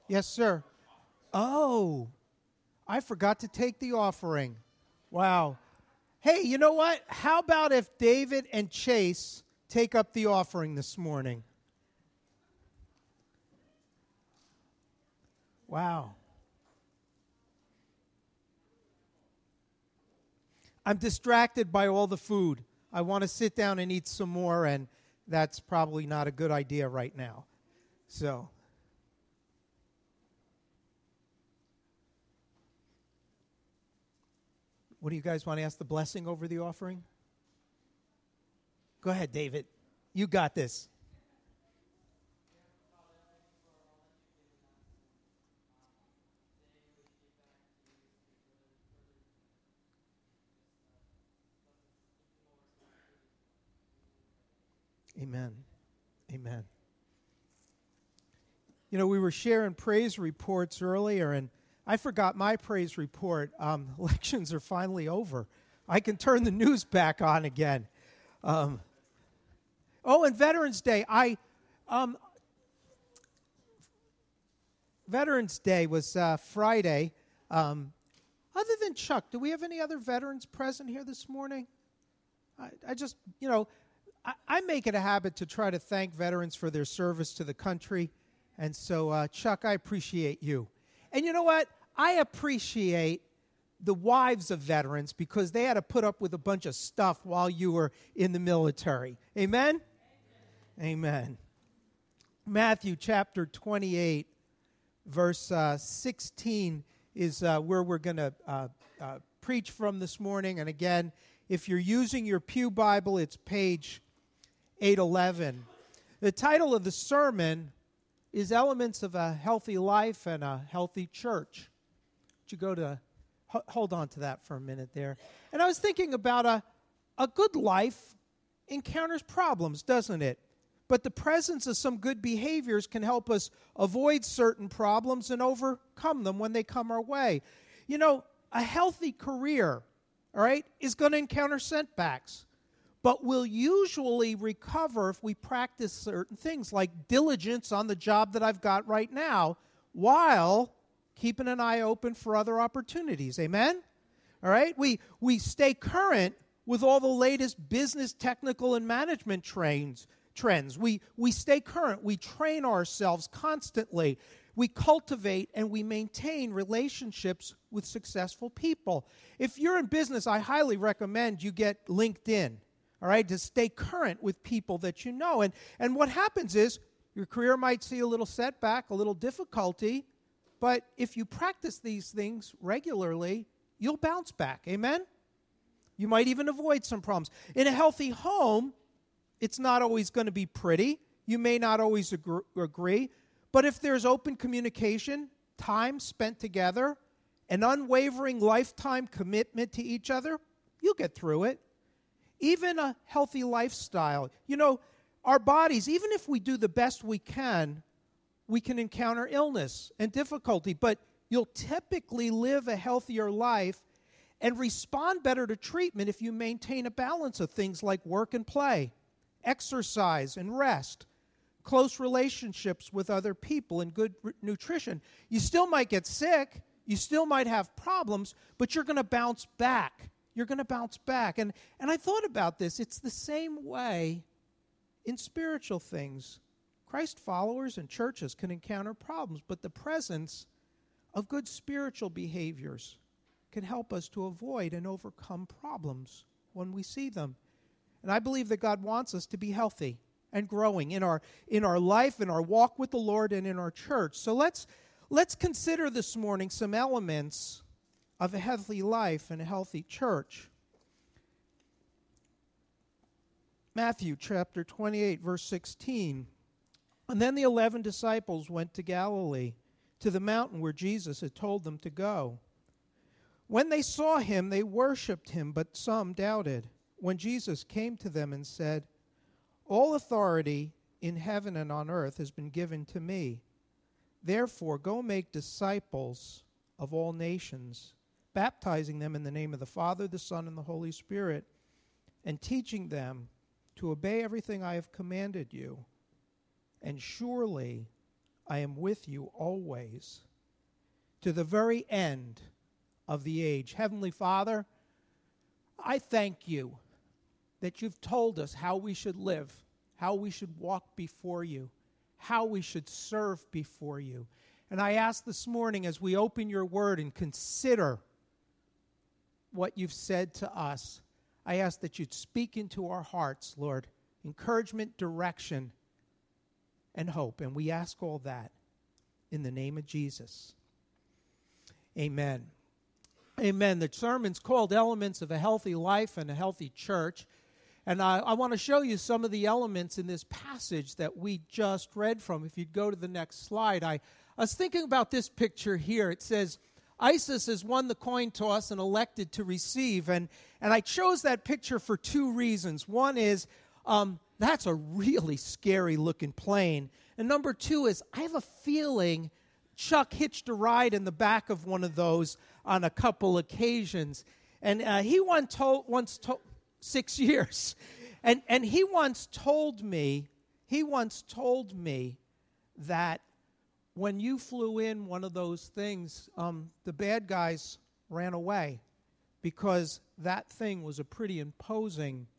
Yes, sir. Oh, I forgot to take the offering. Wow. Hey, you know what? How about if David and Chase take up the offering this morning? Wow. I'm distracted by all the food. I want to sit down and eat some more, and that's probably not a good idea right now. So, what do you guys want to ask the blessing over the offering? Go ahead, David. You got this. Amen. Amen. You know, we were sharing praise reports earlier, and I forgot my praise report. Elections are finally over. I can turn the news back on again. And Veterans Day. Veterans Day was Friday. Other than Chuck, do we have any other veterans present here this morning? I just, I make it a habit to try to thank veterans for their service to the country. And so, Chuck, I appreciate you. And you know what? I appreciate the wives of veterans because they had to put up with a bunch of stuff while you were in the military. Amen? Amen. Matthew chapter 28, verse 16 is where we're going to preach from this morning. And again, if you're using your pew Bible, it's page 811. The title of the sermon is Elements of a Healthy Life and a Healthy Church. Would you go to, hold on to that for a minute there. And I was thinking about a good life encounters problems, doesn't it? But the presence of some good behaviors can help us avoid certain problems and overcome them when they come our way. You know, a healthy career, all right, is going to encounter setbacks. But we'll usually recover if we practice certain things like diligence on the job that I've got right now while keeping an eye open for other opportunities. Amen? All right? We stay current with all the latest business, technical, and management trends. We stay current. We train ourselves constantly. We cultivate and we maintain relationships with successful people. If you're in business, I highly recommend you get LinkedIn. All right, to stay current with people that you know. And what happens is your career might see a little setback, a little difficulty, but if you practice these things regularly, you'll bounce back. Amen? You might even avoid some problems. In a healthy home, it's not always going to be pretty. You may not always agree. But if there's open communication, time spent together, an unwavering lifetime commitment to each other, you'll get through it. Even a healthy lifestyle. You know, our bodies, even if we do the best we can encounter illness and difficulty, but you'll typically live a healthier life and respond better to treatment if you maintain a balance of things like work and play, exercise and rest, close relationships with other people, and good nutrition. You still might get sick, you still might have problems, but you're going to bounce back. You're going to bounce back. And I thought about this. It's the same way in spiritual things. Christ followers and churches can encounter problems, but the presence of good spiritual behaviors can help us to avoid and overcome problems when we see them. And I believe that God wants us to be healthy and growing in our life, in our walk with the Lord, and in our church. So let's consider this morning some elements of a healthy life and a healthy church. Matthew chapter 28, verse 16. And then the 11 disciples went to Galilee, to the mountain where Jesus had told them to go. When they saw him, they worshipped him, but some doubted. When Jesus came to them and said, "All authority in heaven and on earth has been given to me. Therefore, go make disciples of all nations, baptizing them in the name of the Father, the Son, and the Holy Spirit, and teaching them to obey everything I have commanded you. And surely I am with you always, to the very end of the age. Heavenly Father, I thank you that you've told us how we should live, how we should walk before you, how we should serve before you. And I ask this morning, as we open your word and consider what you've said to us, I ask that you'd speak into our hearts, Lord, encouragement, direction, and hope. And we ask all that in the name of Jesus. Amen. Amen. The sermon's called Elements of a Healthy Life and a Healthy Church. And I want to show you some of the elements in this passage that we just read from. If you'd go to the next slide. I was thinking about this picture here. It says, ISIS has won the coin toss and elected to receive. And I chose that picture for two reasons. One is, that's a really scary-looking plane. And number two is, I have a feeling Chuck hitched a ride in the back of one of those on a couple occasions. And he once told 6 years. And he once told me that when you flew in one of those things, the bad guys ran away because that thing was a pretty imposing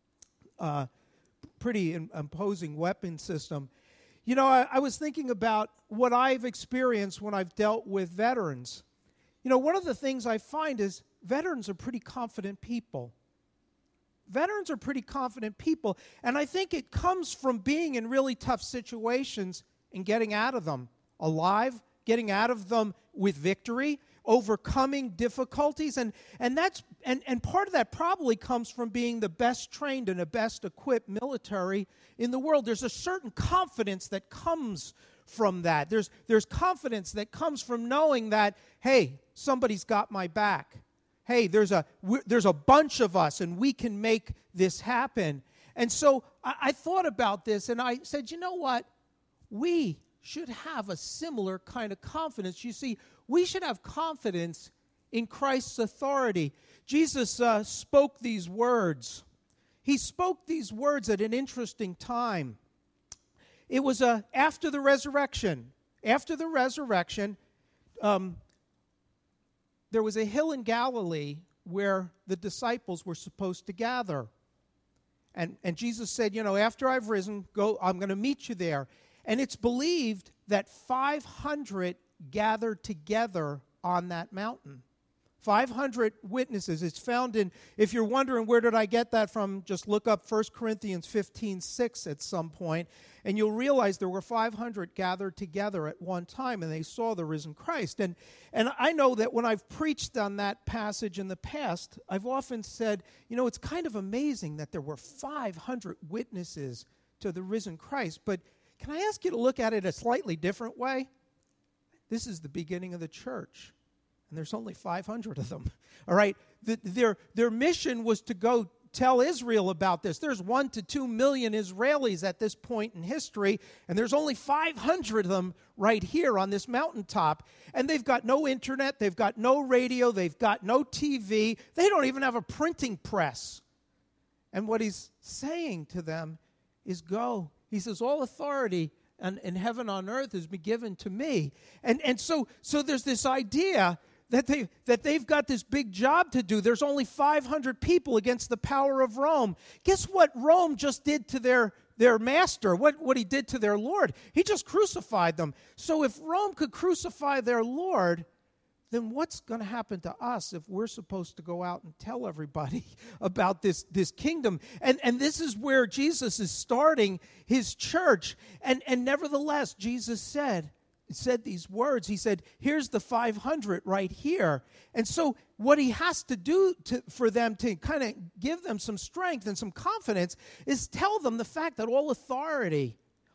weapon system. You know, I was thinking about what I've experienced when I've dealt with veterans. You know, one of the things I find is veterans are pretty confident people. Veterans are pretty confident people, and I think it comes from being in really tough situations and getting out of them alive, getting out of them with victory, overcoming difficulties, and part of that probably comes from being the best trained and the best equipped military in the world. There's a certain confidence that comes from that. There's confidence that comes from knowing that, hey, somebody's got my back. Hey, there's a bunch of us, and we can make this happen. And so I thought about this, and I said, you know what? We should have a similar kind of confidence. You see, we should have confidence in Christ's authority. Jesus spoke these words. He spoke these words at an interesting time. It was after the resurrection. After the resurrection, there was a hill in Galilee where the disciples were supposed to gather. And Jesus said, you know, after I've risen, I'm going to meet you there. And it's believed that 500 gathered together on that mountain. 500 witnesses. It's found in, if you're wondering where did I get that from, just look up 1 Corinthians 15:6 at some point, and you'll realize there were 500 gathered together at one time, and they saw the risen Christ. And I know that when I've preached on that passage in the past, I've often said, you know, it's kind of amazing that there were 500 witnesses to the risen Christ. But can I ask you to look at it a slightly different way? This is the beginning of the church. And there's only 500 of them, all right? Their mission was to go tell Israel about this. There's 1 to 2 million Israelis at this point in history, and there's only 500 of them right here on this mountaintop. And they've got no internet, they've got no radio, they've got no TV. They don't even have a printing press. And what he's saying to them is go. He says, all authority in heaven on earth has been given to me. And so there's this idea that they've got this big job to do. There's only 500 people against the power of Rome. Guess what Rome just did to their master, what he did to their Lord? He just crucified them. So if Rome could crucify their Lord, then what's going to happen to us if we're supposed to go out and tell everybody about this kingdom? And this is where Jesus is starting his church. And nevertheless, Jesus said these words. He said, here's the 500 right here. And so what he has to do for them to kind of give them some strength and some confidence is tell them the fact that all authority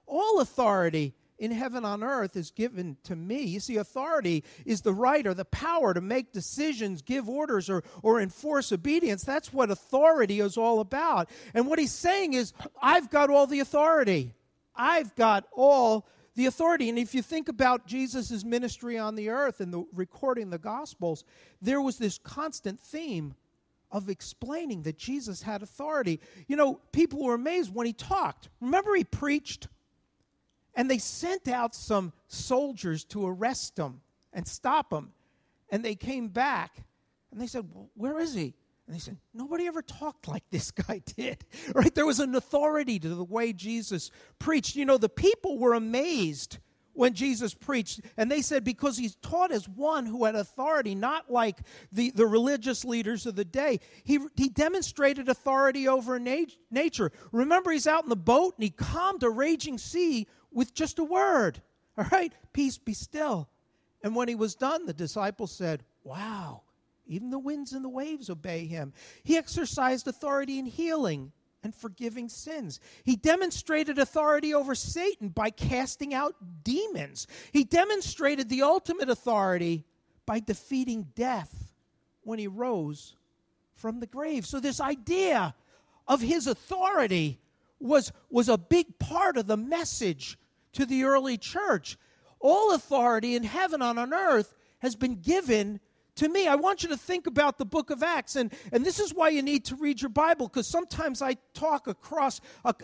in heaven on earth is given to me. You see, authority is the right or the power to make decisions, give orders, or enforce obedience. That's what authority is all about. And what he's saying is, I've got all the authority. I've got all the authority. And if you think about Jesus' ministry on the earth and the recording the Gospels, there was this constant theme of explaining that Jesus had authority. You know, people were amazed when he talked. Remember he preached? And they sent out some soldiers to arrest him and stop him. And they came back, and they said, well, where is he? And they said, nobody ever talked like this guy did. Right? There was an authority to the way Jesus preached. You know, the people were amazed when Jesus preached. And they said, because he taught as one who had authority, not like the religious leaders of the day. He demonstrated authority over nature. Remember, he's out in the boat, and he calmed a raging sea with just a word. All right? Peace, be still. And when he was done, the disciples said, wow, even the winds and the waves obey him. He exercised authority in healing and forgiving sins. He demonstrated authority over Satan by casting out demons. He demonstrated the ultimate authority by defeating death when he rose from the grave. So this idea of his authority was a big part of the message to the early church. All authority in heaven and on earth has been given to me. I want you to think about the book of Acts, and this is why you need to read your Bible, because sometimes I talk across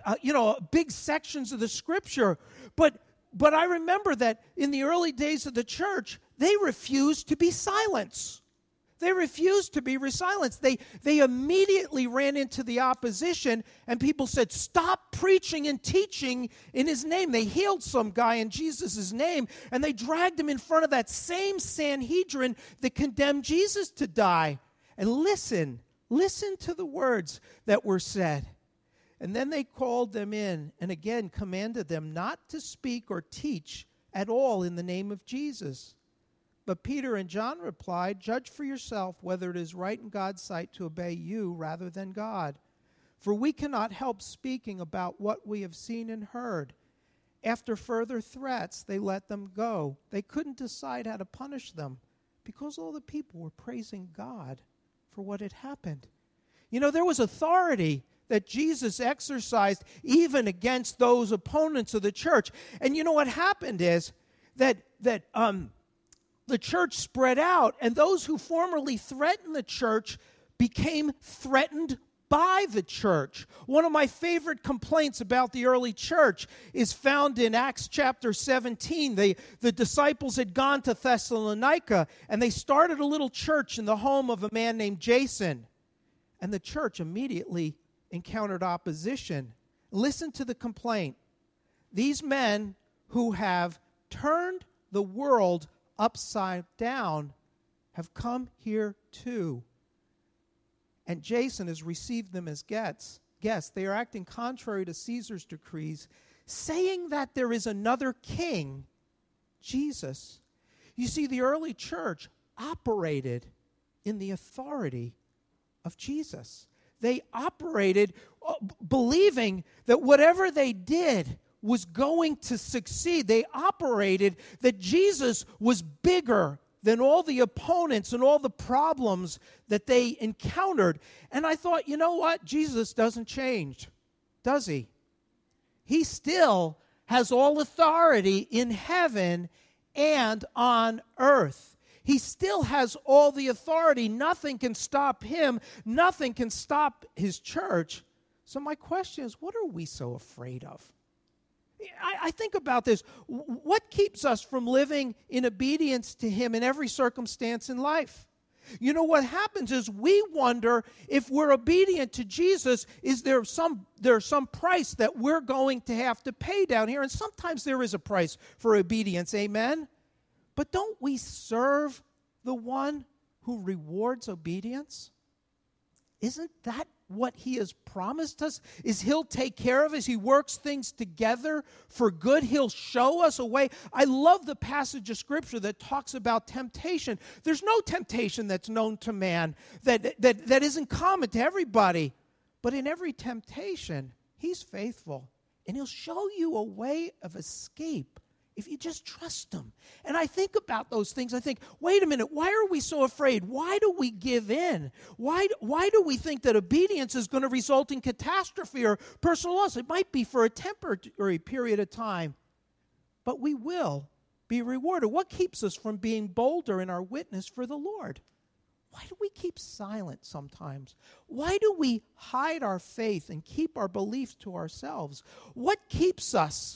big sections of the Scripture, but I remember that in the early days of the church, they refused to be silenced. They refused to be silenced. They immediately ran into the opposition, and people said, stop preaching and teaching in his name. They healed some guy in Jesus' name, and they dragged him in front of that same Sanhedrin that condemned Jesus to die. And listen to the words that were said. And then they called them in and again commanded them not to speak or teach at all in the name of Jesus. But Peter and John replied, judge for yourself whether it is right in God's sight to obey you rather than God. For we cannot help speaking about what we have seen and heard. After further threats, they let them go. They couldn't decide how to punish them because all the people were praising God for what had happened. You know, there was authority that Jesus exercised even against those opponents of the church. And you know what happened is that the church spread out, and those who formerly threatened the church became threatened by the church. One of my favorite complaints about the early church is found in Acts chapter 17. The disciples had gone to Thessalonica, and they started a little church in the home of a man named Jason. And the church immediately encountered opposition. Listen to the complaint. These men who have turned the world upside down have come here too. And Jason has received them as guests. They are acting contrary to Caesar's decrees, saying that there is another king, Jesus. You see, the early church operated in the authority of Jesus. They operated believing that whatever they did was going to succeed. They operated that Jesus was bigger than all the opponents and all the problems that they encountered. And I thought, you know what? Jesus doesn't change, does he? He still has all authority in heaven and on earth. He still has all the authority. Nothing can stop him. Nothing can stop his church. So my question is, what are we so afraid of? I think about this. What keeps us from living in obedience to him in every circumstance in life? You know, what happens is we wonder if we're obedient to Jesus, is there some price that we're going to have to pay down here? And sometimes there is a price for obedience, amen? But don't we serve the one who rewards obedience? Isn't that what he has promised us? Is he'll take care of us. He works things together for good. He'll show us a way. I love the passage of Scripture that talks about temptation. There's no temptation that's known to man that isn't common to everybody. But in every temptation, he's faithful. And he'll show you a way of escape if you just trust him. And I think about those things. I think, wait a minute, why are we so afraid? Why do we give in? Why do we think that obedience is going to result in catastrophe or personal loss? It might be for a temporary period of time, but we will be rewarded. What keeps us from being bolder in our witness for the Lord? Why do we keep silent sometimes? Why do we hide our faith and keep our beliefs to ourselves? What keeps us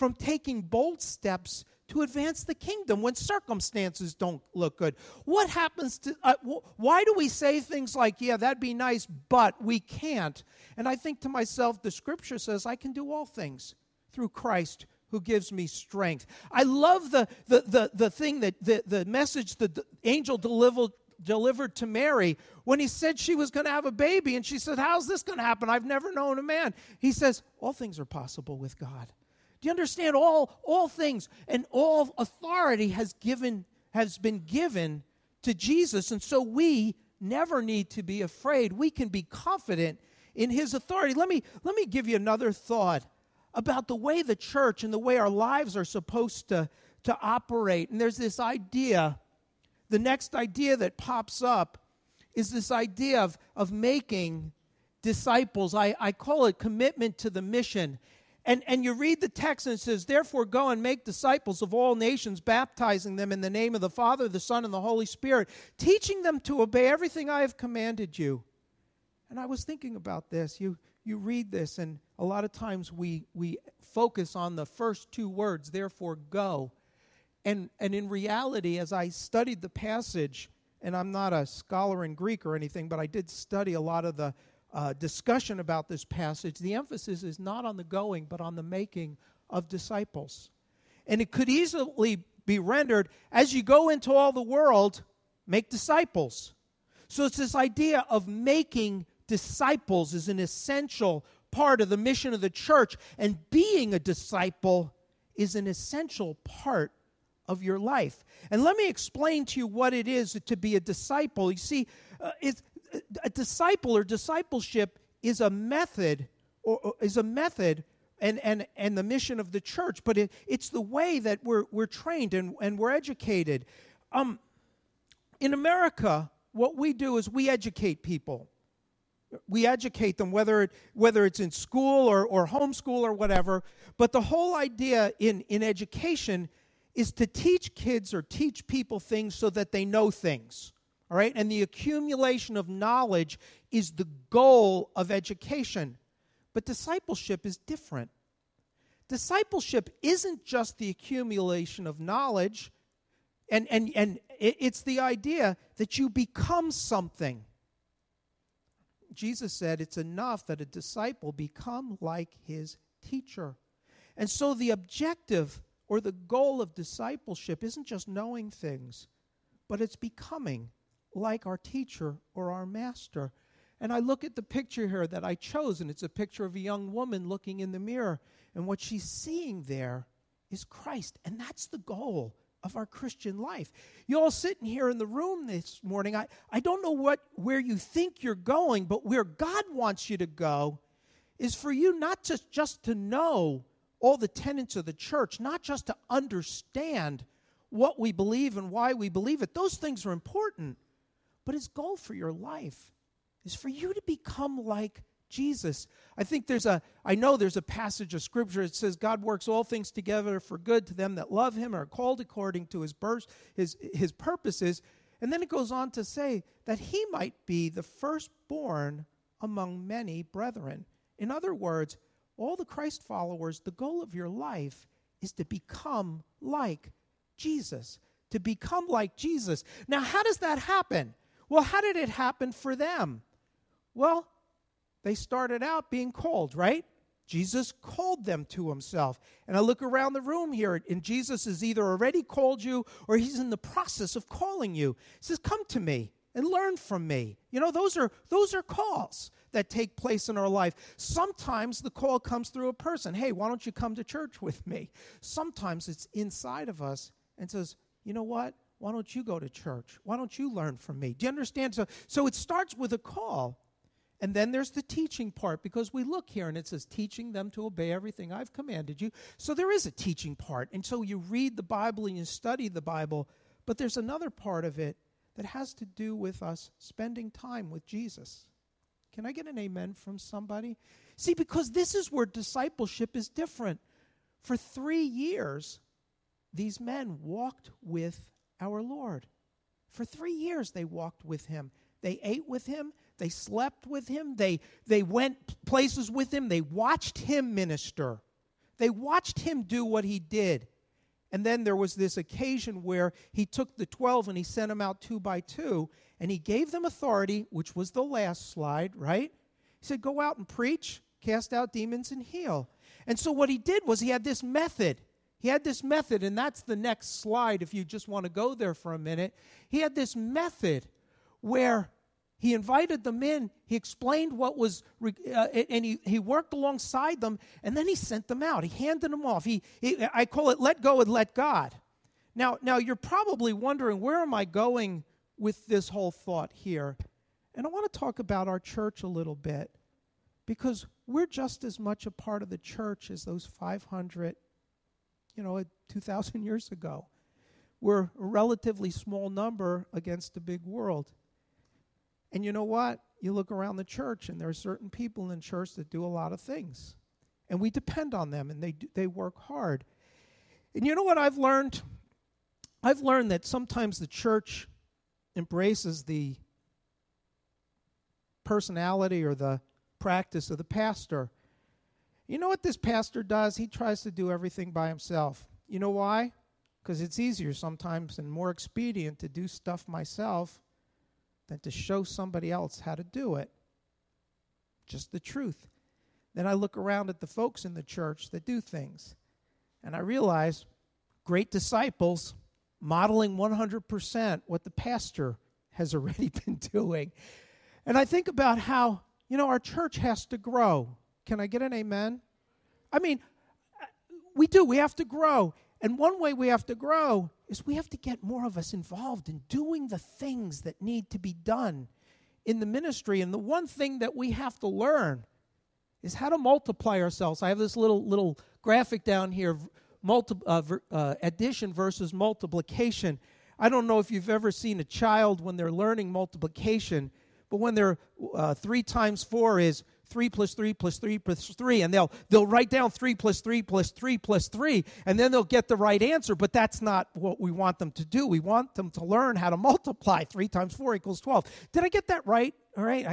from taking bold steps to advance the kingdom when circumstances don't look good? What happens to, why do we say things like, yeah, that'd be nice, but we can't? And I think to myself, the scripture says, I can do all things through Christ who gives me strength. I love the thing that the message that the angel delivered to Mary when he said she was going to have a baby, and she said, how's this going to happen? I've never known a man. He says, all things are possible with God. Do you understand? All things and all authority has been given to Jesus, and so we never need to be afraid. We can be confident in his authority. Let me give you another thought about the way the church and the way our lives are supposed to operate. And there's this idea, the next idea that pops up is this idea of making disciples. I call it commitment to the mission. And you read the text and it says, therefore go and make disciples of all nations, baptizing them in the name of the Father, the Son, and the Holy Spirit, teaching them to obey everything I have commanded you. And I was thinking about this. You read this, and a lot of times we focus on the first two words, therefore go. And in reality, as I studied the passage, and I'm not a scholar in Greek or anything, but I did study a lot of the discussion about this passage, the emphasis is not on the going, but on the making of disciples. And it could easily be rendered, as you go into all the world, make disciples. So it's this idea of making disciples is an essential part of the mission of the church, and being a disciple is an essential part of your life. And let me explain to you what it is to be a disciple. You see, a disciple or discipleship is a method, and the mission of the church, but it's the way that we're trained and we're educated. In America, what we do is we educate people. We educate them, whether it's in school or homeschool or whatever. But the whole idea in education is to teach kids or teach people things so that they know things. All right? And the accumulation of knowledge is the goal of education. But discipleship is different. Discipleship isn't just the accumulation of knowledge, and it's the idea that you become something. Jesus said it's enough that a disciple become like his teacher. And so the objective or the goal of discipleship isn't just knowing things, but it's becoming like our teacher or our master. And I look at the picture here that I chose, and it's a picture of a young woman looking in the mirror, and what she's seeing there is Christ, and that's the goal of our Christian life. You all sitting here in the room this morning, I don't know where you think you're going, but where God wants you to go is for you not just to know all the tenets of the church, not just to understand what we believe and why we believe it. Those things are important. But his goal for your life is for you to become like Jesus. I know there's a passage of Scripture that says God works all things together for good to them that love him, are called according to his purposes. And then it goes on to say that he might be the firstborn among many brethren. In other words, all the Christ followers, the goal of your life is to become like Jesus. To become like Jesus. Now, how does that happen? Well, how did it happen for them? Well, they started out being called, right? Jesus called them to himself. And I look around the room here, and Jesus has either already called you or he's in the process of calling you. He says, come to me and learn from me. You know, those are calls that take place in our life. Sometimes the call comes through a person. Hey, why don't you come to church with me? Sometimes it's inside of us and says, you know what? Why don't you go to church? Why don't you learn from me? Do you understand? So it starts with a call. And then there's the teaching part, because we look here and it says, teaching them to obey everything I've commanded you. So there is a teaching part. And so you read the Bible and you study the Bible, but there's another part of it that has to do with us spending time with Jesus. Can I get an amen from somebody? See, because this is where discipleship is different. For 3 years, these men walked with our Lord. For 3 years they walked with him. They ate with him. They slept with him. They went places with him. They watched him minister. They watched him do what he did. And then there was this occasion where he took the 12 and he sent them out 2 by 2, and he gave them authority, which was the last slide, right? He said, go out and preach, cast out demons, and heal. And so what he did was he had this method. He had this method, and that's the next slide if you just want to go there for a minute. He had this method where he invited them in, he explained what was, and he worked alongside them, and then he sent them out. He handed them off. I call it let go and let God. Now you're probably wondering, where am I going with this whole thought here? And I want to talk about our church a little bit, because we're just as much a part of the church as those 500, 2,000 years ago. We're a relatively small number against a big world. And you know what? You look around the church, and there are certain people in the church that do a lot of things. And we depend on them, and they work hard. And you know what I've learned? I've learned that sometimes the church embraces the personality or the practice of the pastor. You know what this pastor does? He tries to do everything by himself. You know why? Because it's easier sometimes and more expedient to do stuff myself than to show somebody else how to do it. Just the truth. Then I look around at the folks in the church that do things, and I realize great disciples modeling 100% what the pastor has already been doing. And I think about how, our church has to grow. Can I get an amen? I mean, we do. We have to grow. And one way we have to grow is we have to get more of us involved in doing the things that need to be done in the ministry. And the one thing that we have to learn is how to multiply ourselves. I have this little graphic down here, addition versus multiplication. I don't know if you've ever seen a child when they're learning multiplication, but when they're 3 times 4 is 3 plus 3 plus 3 plus 3, and they'll write down 3 plus 3 plus 3 plus 3, and then they'll get the right answer, but that's not what we want them to do. We want them to learn how to multiply. 3 times 4 equals 12. Did I get that right? All right,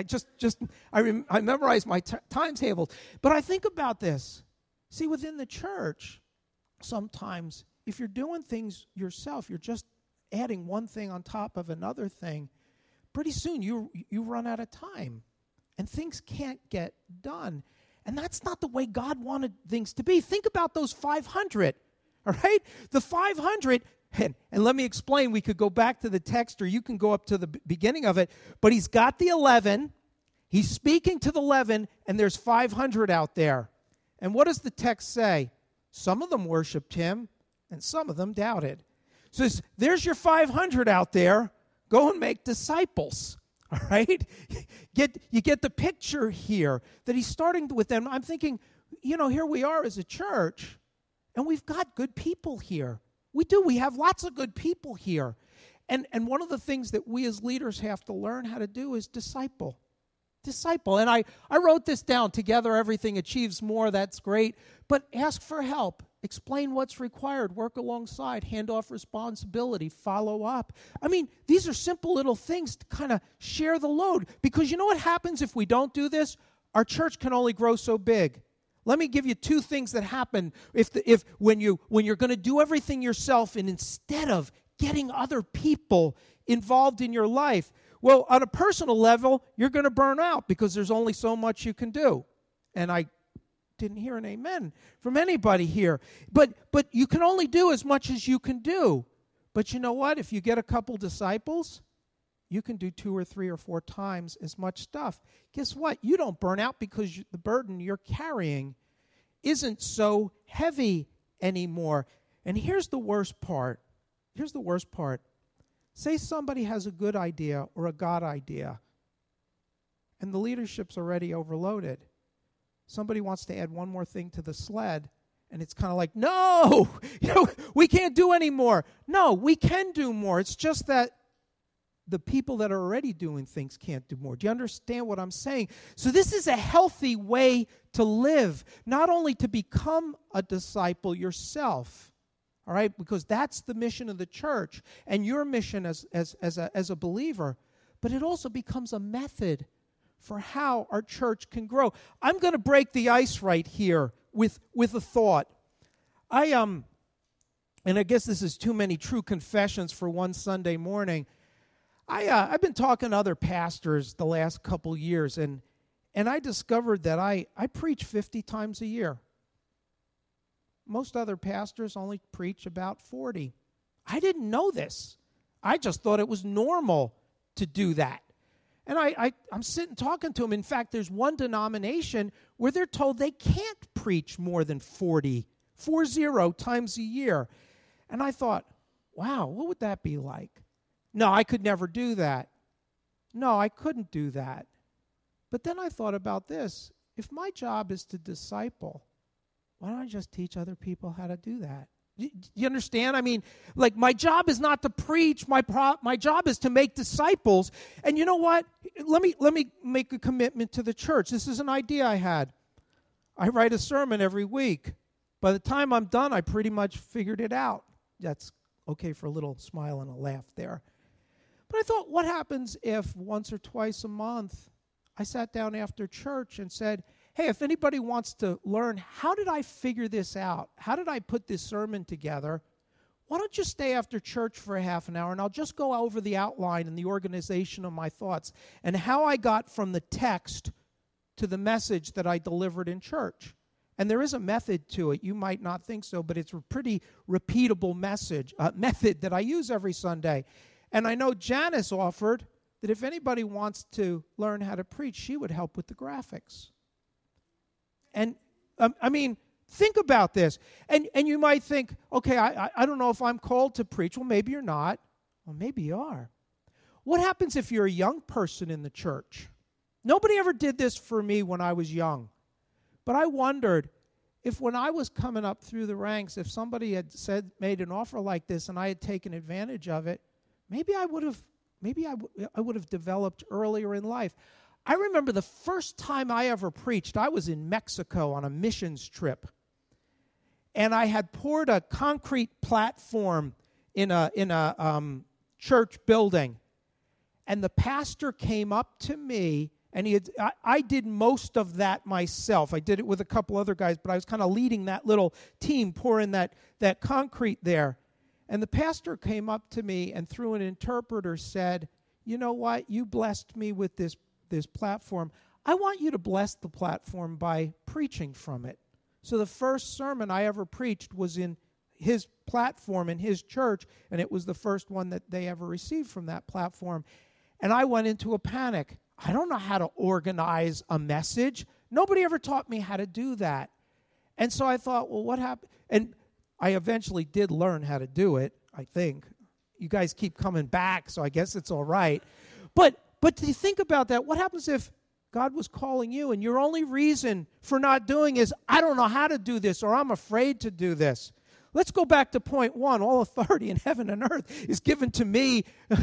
I memorized my timetables. But I think about this. See, within the church, sometimes if you're doing things yourself, you're just adding one thing on top of another thing, pretty soon you run out of time. And things can't get done. And that's not the way God wanted things to be. Think about those 500, all right? The 500, and let me explain. We could go back to the text, or you can go up to the beginning of it. But he's got the 11. He's speaking to the 11, and there's 500 out there. And what does the text say? Some of them worshiped him, and some of them doubted. So there's your 500 out there. Go and make disciples. All right? You get the picture here that he's starting with them. I'm thinking, here we are as a church, and we've got good people here. We do. We have lots of good people here. And one of the things that we as leaders have to learn how to do is disciple. Disciple. And I wrote this down. Together, everything achieves more. That's great. But ask for help. Explain what's required. Work alongside. Hand off responsibility. Follow up. I mean, these are simple little things to kind of share the load. Because you know what happens if we don't do this? Our church can only grow so big. Let me give you 2 things that happen when you're going to do everything yourself, and instead of getting other people involved in your life. Well, on a personal level, you're going to burn out because there's only so much you can do. And I didn't hear an amen from anybody here. But you can only do as much as you can do. But you know what? If you get a couple disciples, you can do 2 or 3 or 4 times as much stuff. Guess what? You don't burn out because the burden you're carrying isn't so heavy anymore. And here's the worst part. Say somebody has a good idea or a God idea, and the leadership's already overloaded. Somebody wants to add one more thing to the sled, and it's kind of like, no, we can't do any more. No, we can do more. It's just that the people that are already doing things can't do more. Do you understand what I'm saying? So this is a healthy way to live, not only to become a disciple yourself, all right, because that's the mission of the church and your mission as a believer, but it also becomes a method for how our church can grow. I'm going to break the ice right here with a thought. And I guess this is too many true confessions for one Sunday morning. I've been talking to other pastors the last couple years, and I discovered that I preach 50 times a year. Most other pastors only preach about 40. I didn't know this. I just thought it was normal to do that. And I'm sitting talking to them. In fact, there's one denomination where they're told they can't preach more than 40 times a year. And I thought, wow, what would that be like? No, I could never do that. No, I couldn't do that. But then I thought about this. If my job is to disciple, why don't I just teach other people how to do that? You understand? I mean, like, my job is not to preach. My job is to make disciples. And you know what? Let me make a commitment to the church. This is an idea I had. I write a sermon every week. By the time I'm done, I pretty much figured it out. That's okay for a little smile and a laugh there. But I thought, what happens if once or twice a month I sat down after church and said, hey, if anybody wants to learn, how did I figure this out? How did I put this sermon together? Why don't you stay after church for a half an hour, and I'll just go over the outline and the organization of my thoughts and how I got from the text to the message that I delivered in church. And there is a method to it. You might not think so, but it's a pretty repeatable method that I use every Sunday. And I know Janice offered that if anybody wants to learn how to preach, she would help with the graphics. And, I mean, think about this. And you might think, okay, I don't know if I'm called to preach. Well, maybe you're not. Well, maybe you are. What happens if you're a young person in the church? Nobody ever did this for me when I was young. But I wondered if when I was coming up through the ranks, if somebody had made an offer like this and I had taken advantage of it, maybe I would have developed earlier in life. I remember the first time I ever preached, I was in Mexico on a missions trip. And I had poured a concrete platform in a church building. And the pastor came up to me, and I did most of that myself. I did it with a couple other guys, but I was kind of leading that little team pouring that concrete there. And the pastor came up to me and through an interpreter said, you know what, you blessed me with this platform. I want you to bless the platform by preaching from it. So the first sermon I ever preached was in his platform in his church, and it was the first one that they ever received from that platform. And I went into a panic. I don't know how to organize a message. Nobody ever taught me how to do that. And so I thought, well, what happened? And I eventually did learn how to do it, I think. You guys keep coming back, so I guess it's all right. But to think about that, what happens if God was calling you and your only reason for not doing is, I don't know how to do this, or I'm afraid to do this? Let's go back to point one. All authority in heaven and earth is given to me.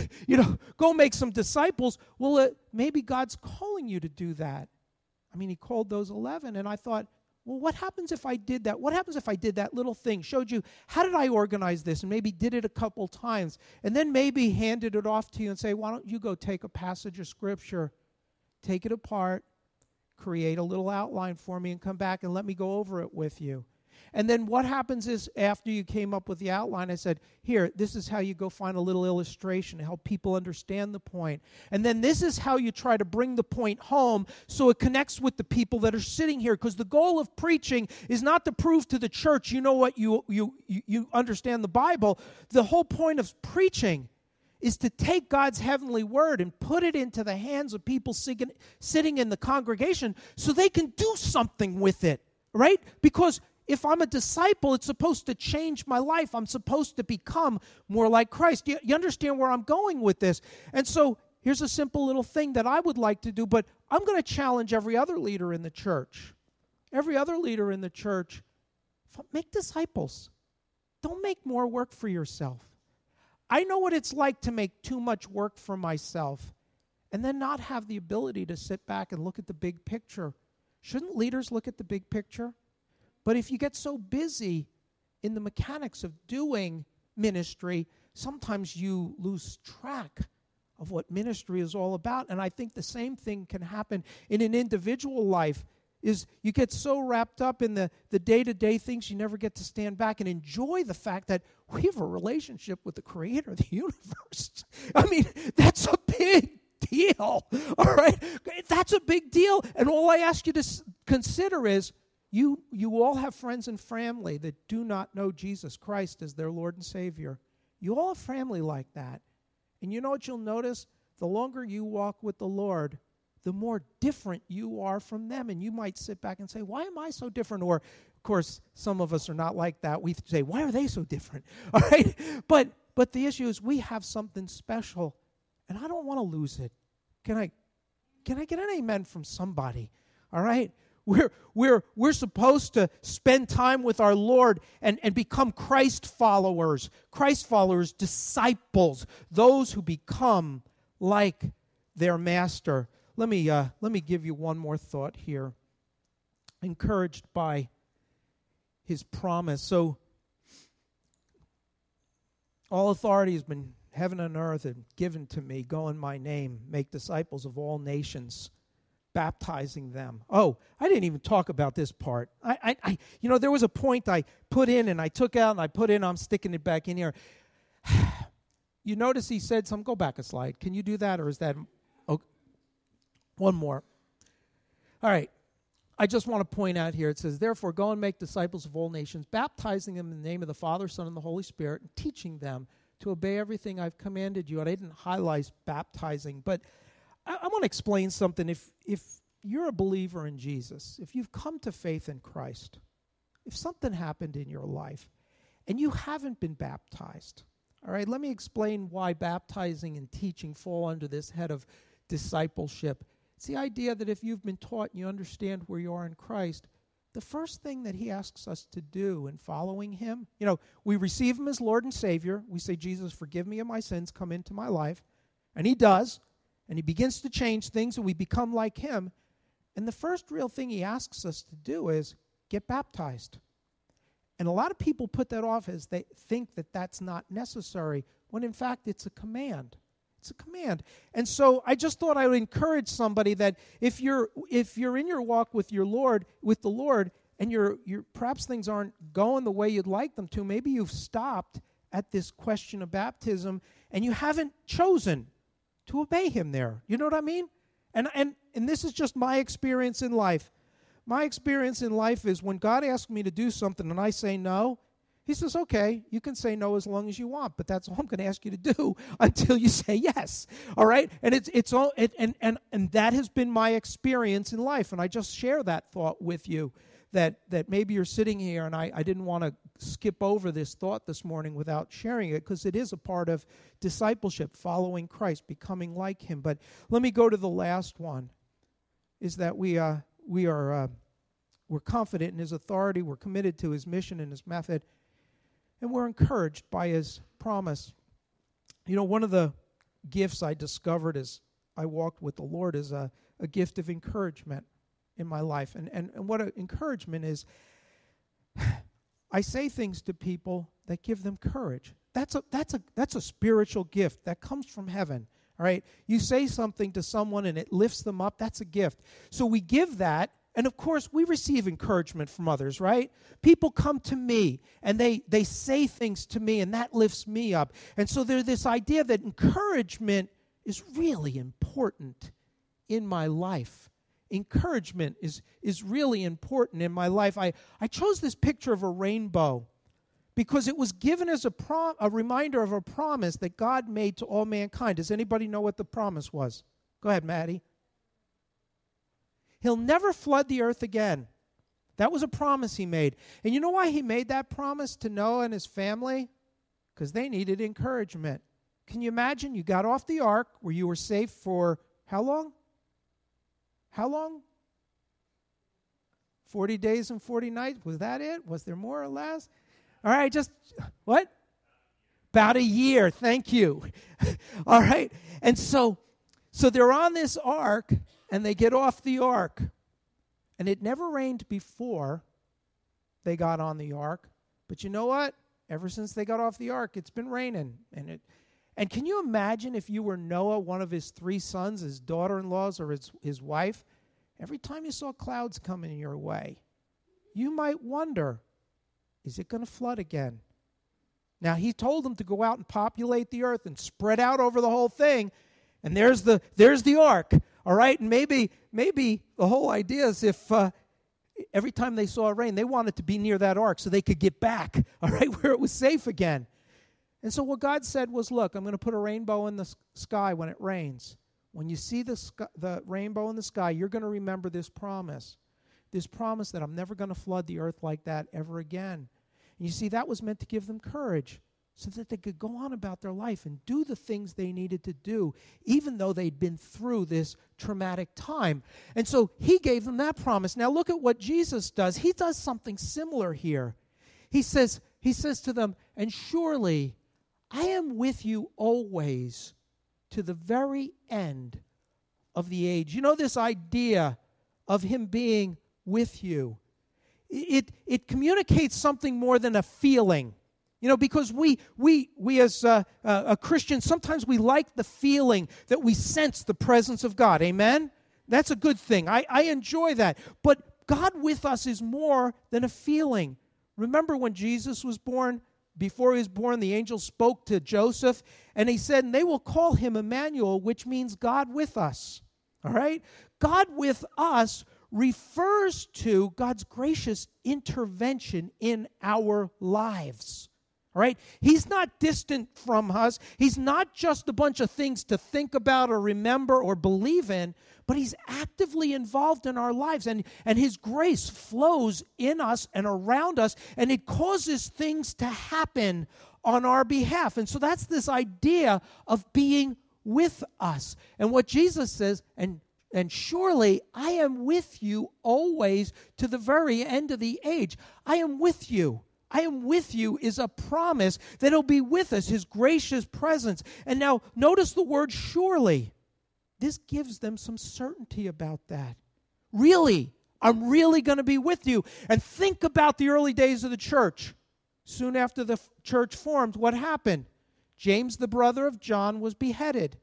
Go make some disciples. Well, maybe God's calling you to do that. I mean, he called those 11, and I thought, well, what happens if I did that? What happens if I did that little thing, showed you, how did I organize this, and maybe did it a couple times, and then maybe handed it off to you and say, why don't you go take a passage of Scripture, take it apart, create a little outline for me, and come back and let me go over it with you. And then what happens is after you came up with the outline, I said, here, this is how you go find a little illustration to help people understand the point. And then this is how you try to bring the point home so it connects with the people that are sitting here. Because the goal of preaching is not to prove to the church, you know what, you understand the Bible. The whole point of preaching is to take God's heavenly word and put it into the hands of people sitting in the congregation so they can do something with it, right? Because if I'm a disciple, it's supposed to change my life. I'm supposed to become more like Christ. You understand where I'm going with this? And so here's a simple little thing that I would like to do, but I'm going to challenge every other leader in the church. Every other leader in the church, make disciples. Don't make more work for yourself. I know what it's like to make too much work for myself and then not have the ability to sit back and look at the big picture. Shouldn't leaders look at the big picture? But if you get so busy in the mechanics of doing ministry, sometimes you lose track of what ministry is all about. And I think the same thing can happen in an individual life. is you get so wrapped up in the day-to-day things, you never get to stand back and enjoy the fact that we have a relationship with the creator of the universe. I mean, that's a big deal, all right? That's a big deal. And all I ask you to consider is you all have friends and family that do not know Jesus Christ as their Lord and Savior. You all have family like that. And you know what you'll notice? The longer you walk with the Lord, the more different you are from them. And you might sit back and say, why am I so different? Or, of course, some of us are not like that. We say, why are they so different? All right? But the issue is we have something special, and I don't want to lose it. Can I get an amen from somebody? All right? We're supposed to spend time with our Lord and become Christ followers, disciples, those who become like their master. Let me give you one more thought here. Encouraged by his promise. So, all authority has been heaven and earth and given to me. Go in my name, make disciples of all nations, baptizing them. Oh, I didn't even talk about this part. I there was a point I put in and I took out and I put in. I'm sticking it back in here. You notice he said something. Go back a slide. Can you do that, or is that? Oh, one more. All right. I just want to point out here, it says, therefore, go and make disciples of all nations, baptizing them in the name of the Father, Son, and the Holy Spirit, and teaching them to obey everything I've commanded you. And I didn't highlight baptizing, but I want to explain something. If you're a believer in Jesus, if you've come to faith in Christ, if something happened in your life and you haven't been baptized, all right, let me explain why baptizing and teaching fall under this head of discipleship. It's the idea that if you've been taught and you understand where you are in Christ, the first thing that he asks us to do in following him, we receive him as Lord and Savior. We say, Jesus, forgive me of my sins, come into my life. And he does. And he begins to change things, and we become like him. And the first real thing he asks us to do is get baptized. And a lot of people put that off as they think that that's not necessary, when in fact it's a command. It's a command. And so I just thought I would encourage somebody that if you're in your walk with the Lord, and you're perhaps things aren't going the way you'd like them to, maybe you've stopped at this question of baptism and you haven't chosen to obey him there. You know what I mean? And this is just my experience in life. My experience in life is when God asks me to do something and I say no, he says, okay, you can say no as long as you want, but that's all I'm going to ask you to do until you say yes. All right? And and that has been my experience in life. And I just share that thought with you, that maybe you're sitting here, and I didn't want to skip over this thought this morning without sharing it, because it is a part of discipleship, following Christ, becoming like him. But let me go to the last one, is that we're confident in his authority, we're committed to his mission and his method, and we're encouraged by his promise. One of the gifts I discovered as I walked with the Lord is a gift of encouragement in my life. And what encouragement is, I say things to people that give them courage. That's a spiritual gift that comes from heaven. All right? You say something to someone and it lifts them up, that's a gift. So we give that. And of course, we receive encouragement from others, right? People come to me, and they say things to me, and that lifts me up. And so there's this idea that encouragement is really important in my life. Encouragement is really important in my life. I chose this picture of a rainbow because it was given as a reminder of a promise that God made to all mankind. Does anybody know what the promise was? Go ahead, Maddie. He'll never flood the earth again. That was a promise he made. And you know why he made that promise to Noah and his family? Because they needed encouragement. Can you imagine? You got off the ark where you were safe for how long? How long? 40 days and 40 nights. Was that it? Was there more or less? All right, what? About a year. Thank you. All right. And so they're on this ark, and they get off the ark. And it never rained before they got on the ark. But you know what? Ever since they got off the ark, it's been raining. And can you imagine if you were Noah, one of his 3 sons, his daughter-in-laws, or his wife? every time you saw clouds coming your way, you might wonder, is it going to flood again? Now, he told them to go out and populate the earth and spread out over the whole thing. And there's the ark, all right? And maybe the whole idea is if every time they saw rain, they wanted to be near that ark so they could get back, all right, where it was safe again. And so what God said was, look, I'm going to put a rainbow in the sky when it rains. When you see the rainbow in the sky, you're going to remember this promise that I'm never going to flood the earth like that ever again. And you see, that was meant to give them courage so that they could go on about their life and do the things they needed to do, even though they'd been through this traumatic time. And so he gave them that promise. Now look at what Jesus does. He does something similar here. He says to them, and surely I am with you always to the very end of the age. You know, this idea of him being with you, it communicates something more than a feeling. You know, because we as a Christian, sometimes we like the feeling that we sense the presence of God. Amen? That's a good thing. I enjoy that. But God with us is more than a feeling. Remember when Jesus was born? Before he was born, the angel spoke to Joseph, and he said, and they will call him Emmanuel, which means God with us. All right? God with us refers to God's gracious intervention in our lives. All right? He's not distant from us. He's not just a bunch of things to think about or remember or believe in, but he's actively involved in our lives. And his grace flows in us and around us, and it causes things to happen on our behalf. And so that's this idea of being with us. And what Jesus says, and surely I am with you always to the very end of the age. I am with you. I am with you is a promise that he'll be with us, his gracious presence. And now notice the word surely. This gives them some certainty about that. Really, I'm really going to be with you. And think about the early days of the church. Soon after the church formed, what happened? James, the brother of John, was beheaded.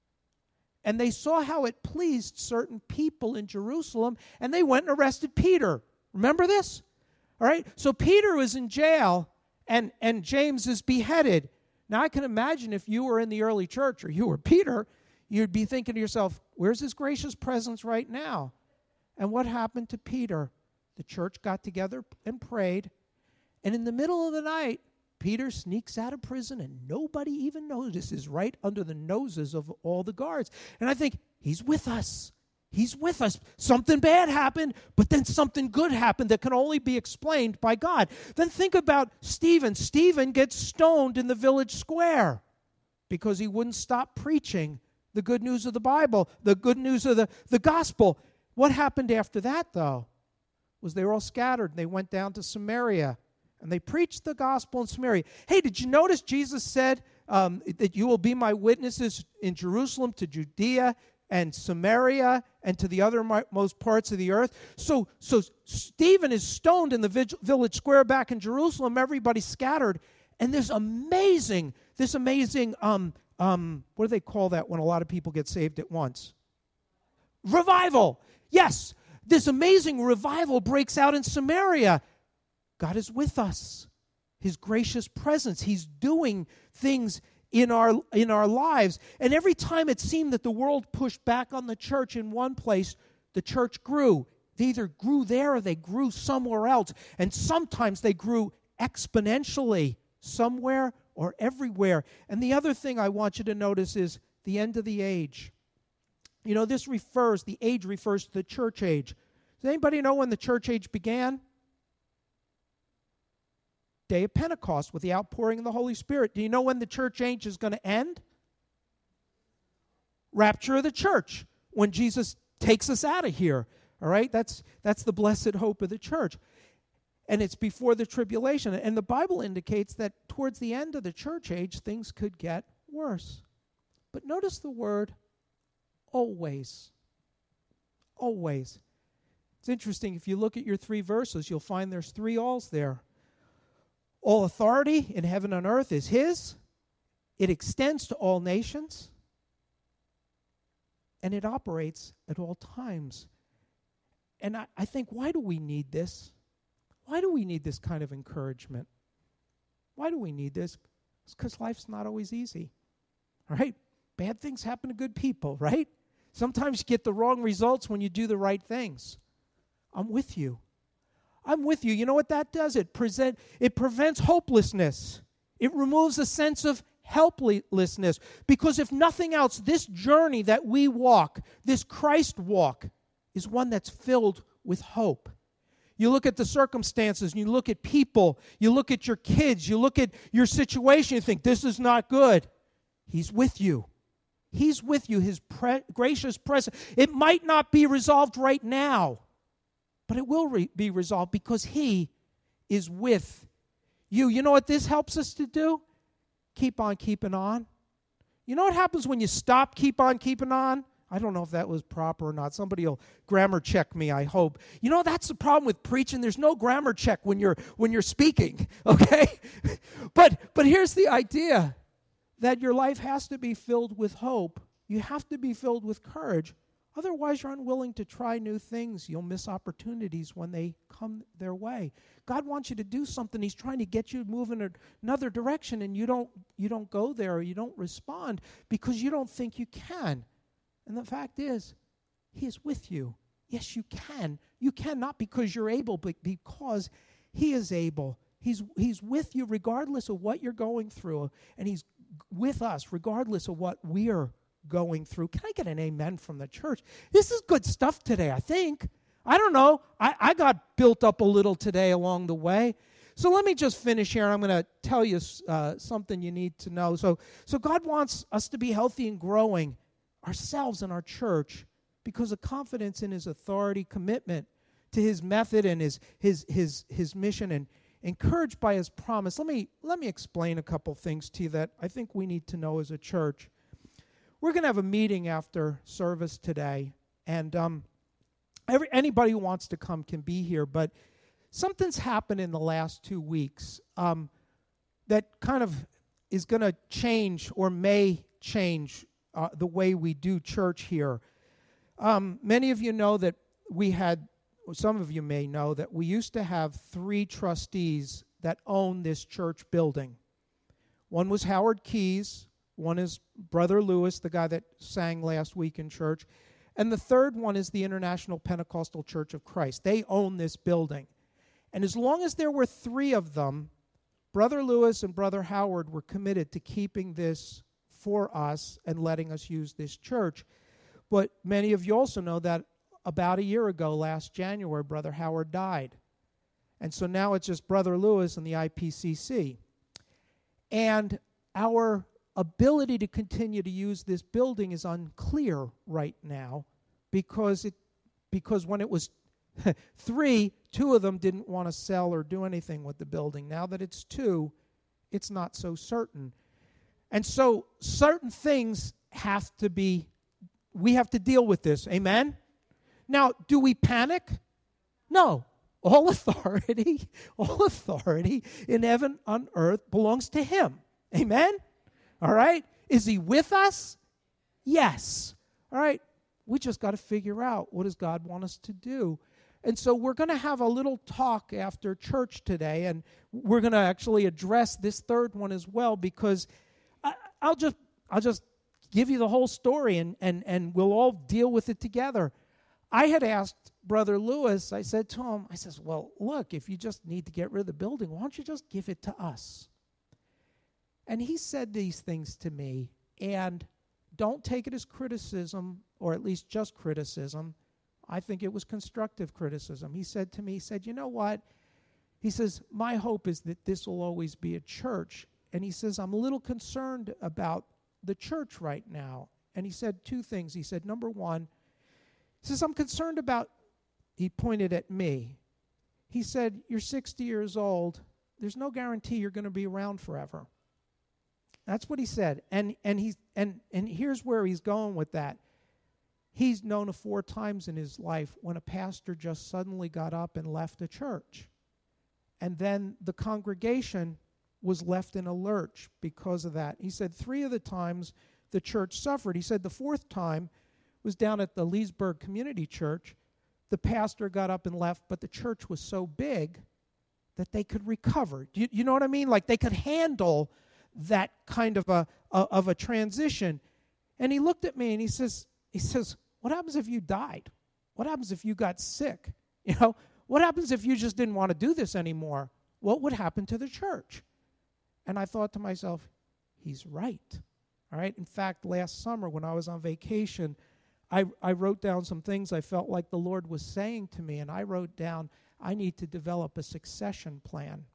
And they saw how it pleased certain people in Jerusalem, and they went and arrested Peter. Remember this? All right, so Peter was in jail, and James is beheaded. Now, I can imagine if you were in the early church, or you were Peter, you'd be thinking to yourself, where's his gracious presence right now? And what happened to Peter? The church got together and prayed, and in the middle of the night, Peter sneaks out of prison, and nobody even notices, right under the noses of all the guards. And I think, he's with us. He's with us. Something bad happened, but then something good happened that can only be explained by God. Then think about Stephen. Stephen gets stoned in the village square because he wouldn't stop preaching the good news of the Bible, the good news of the gospel. What happened after that, though, was they were all scattered. They went down to Samaria, and they preached the gospel in Samaria. Hey, did you notice Jesus said that you will be my witnesses in Jerusalem, to Judea, and Samaria, and to the othermost parts of the earth? So Stephen is stoned in the village square back in Jerusalem. Everybody's scattered. And this amazing, what do they call that when a lot of people get saved at once? Revival. Yes, this amazing revival breaks out in Samaria. God is with us. His gracious presence. He's doing things in our lives. And every time it seemed that the world pushed back on the church in one place, the church grew. They either grew there or they grew somewhere else. And sometimes they grew exponentially somewhere or everywhere. And the other thing I want you to notice is the end of the age. You know, the age refers to the church age. Does anybody know when the church age began? Day of Pentecost with the outpouring of the Holy Spirit. Do you know when the church age is going to end? Rapture of the church, when Jesus takes us out of here. All right? That's the blessed hope of the church. And it's before the tribulation. And the Bible indicates that towards the end of the church age, things could get worse. But notice the word always. Always. It's interesting. If you look at your 3 verses, you'll find there's 3 alls there. All authority in heaven and earth is his. It extends to all nations. And it operates at all times. And I think, why do we need this? Why do we need this kind of encouragement? Why do we need this? It's because life's not always easy, right? Bad things happen to good people, right? Sometimes you get the wrong results when you do the right things. I'm with you. I'm with you. You know what that does? It prevents hopelessness. It removes a sense of helplessness. Because if nothing else, this journey that we walk, this Christ walk, is one that's filled with hope. You look at the circumstances, and you look at people, you look at your kids, you look at your situation, you think, this is not good. He's with you. He's with you, His gracious presence. It might not be resolved right now, but it will be resolved because He is with you. You know what this helps us to do? Keep on keeping on. You know what happens when you stop, keep on keeping on? I don't know if that was proper or not. Somebody will grammar check me, I hope. You know, that's the problem with preaching. There's no grammar check when you're speaking, okay? But here's the idea, that your life has to be filled with hope. You have to be filled with courage. Otherwise, you're unwilling to try new things. You'll miss opportunities when they come their way. God wants you to do something. He's trying to get you to move in another direction, and you don't go there, or you don't respond because you don't think you can. And the fact is, He is with you. Yes, you can. You can not because you're able, but because He is able. He's with you regardless of what you're going through, and He's with us regardless of what we're going through. Can I get an amen from the church? This is good stuff today, I think. I don't know. I got built up a little today along the way. So let me just finish here. I'm going to tell you something you need to know. So God wants us to be healthy and growing ourselves and our church because of confidence in His authority, commitment to His method and His mission, and encouraged by His promise. Let me explain a couple things to you that I think we need to know as a church. We're going to have a meeting after service today, and anybody who wants to come can be here, but something's happened in the last 2 weeks that kind of is going to change or may change the way we do church here. Many of you know that some of you may know that we used to have 3 trustees that owned this church building. One was Howard Keys, one is Brother Lewis, the guy that sang last week in church, and the third one is the International Pentecostal Church of Christ. They own this building. And as long as there were 3 of them, Brother Lewis and Brother Howard were committed to keeping this for us and letting us use this church. But many of you also know that about a year ago, last January, Brother Howard died. And so now it's just Brother Lewis and the IPCC. And our ability to continue to use this building is unclear right now because when it was 3, 2 of them didn't want to sell or do anything with the building. Now that it's 2, it's not so certain. And so certain things we have to deal with this. Amen? Now, do we panic? No. All authority in heaven and earth belongs to Him. Amen? All right? Is He with us? Yes. All right? We just got to figure out, what does God want us to do? And so we're going to have a little talk after church today, and we're going to actually address this third one as well, because I'll just give you the whole story, and we'll all deal with it together. I had asked Brother Lewis, I said to him, well, look, if you just need to get rid of the building, why don't you just give it to us? And he said these things to me, and don't take it as criticism, or at least just criticism. I think it was constructive criticism. He said to me, you know what? He says, my hope is that this will always be a church. And he says, I'm a little concerned about the church right now. And he said 2 things. He said, number one, he says, I'm concerned about, he pointed at me. He said, you're 60 years old. There's no guarantee you're going to be around forever. That's what he said. And here's where he's going with that. He's known of 4 times in his life when a pastor just suddenly got up and left a church. And then the congregation was left in a lurch because of that. He said 3 of the times the church suffered. He said the 4th time was down at the Leesburg Community Church. the pastor got up and left, but the church was so big that they could recover. You know what I mean? Like they could handle that kind of a transition. And he looked at me and he says, what happens if you died? What happens if you got sick? You know, what happens if you just didn't want to do this anymore? What would happen to the church? And I thought to myself, he's right. All right. In fact, last summer when I was on vacation, I wrote down some things I felt like the Lord was saying to me, and I wrote down, I need to develop a succession plan.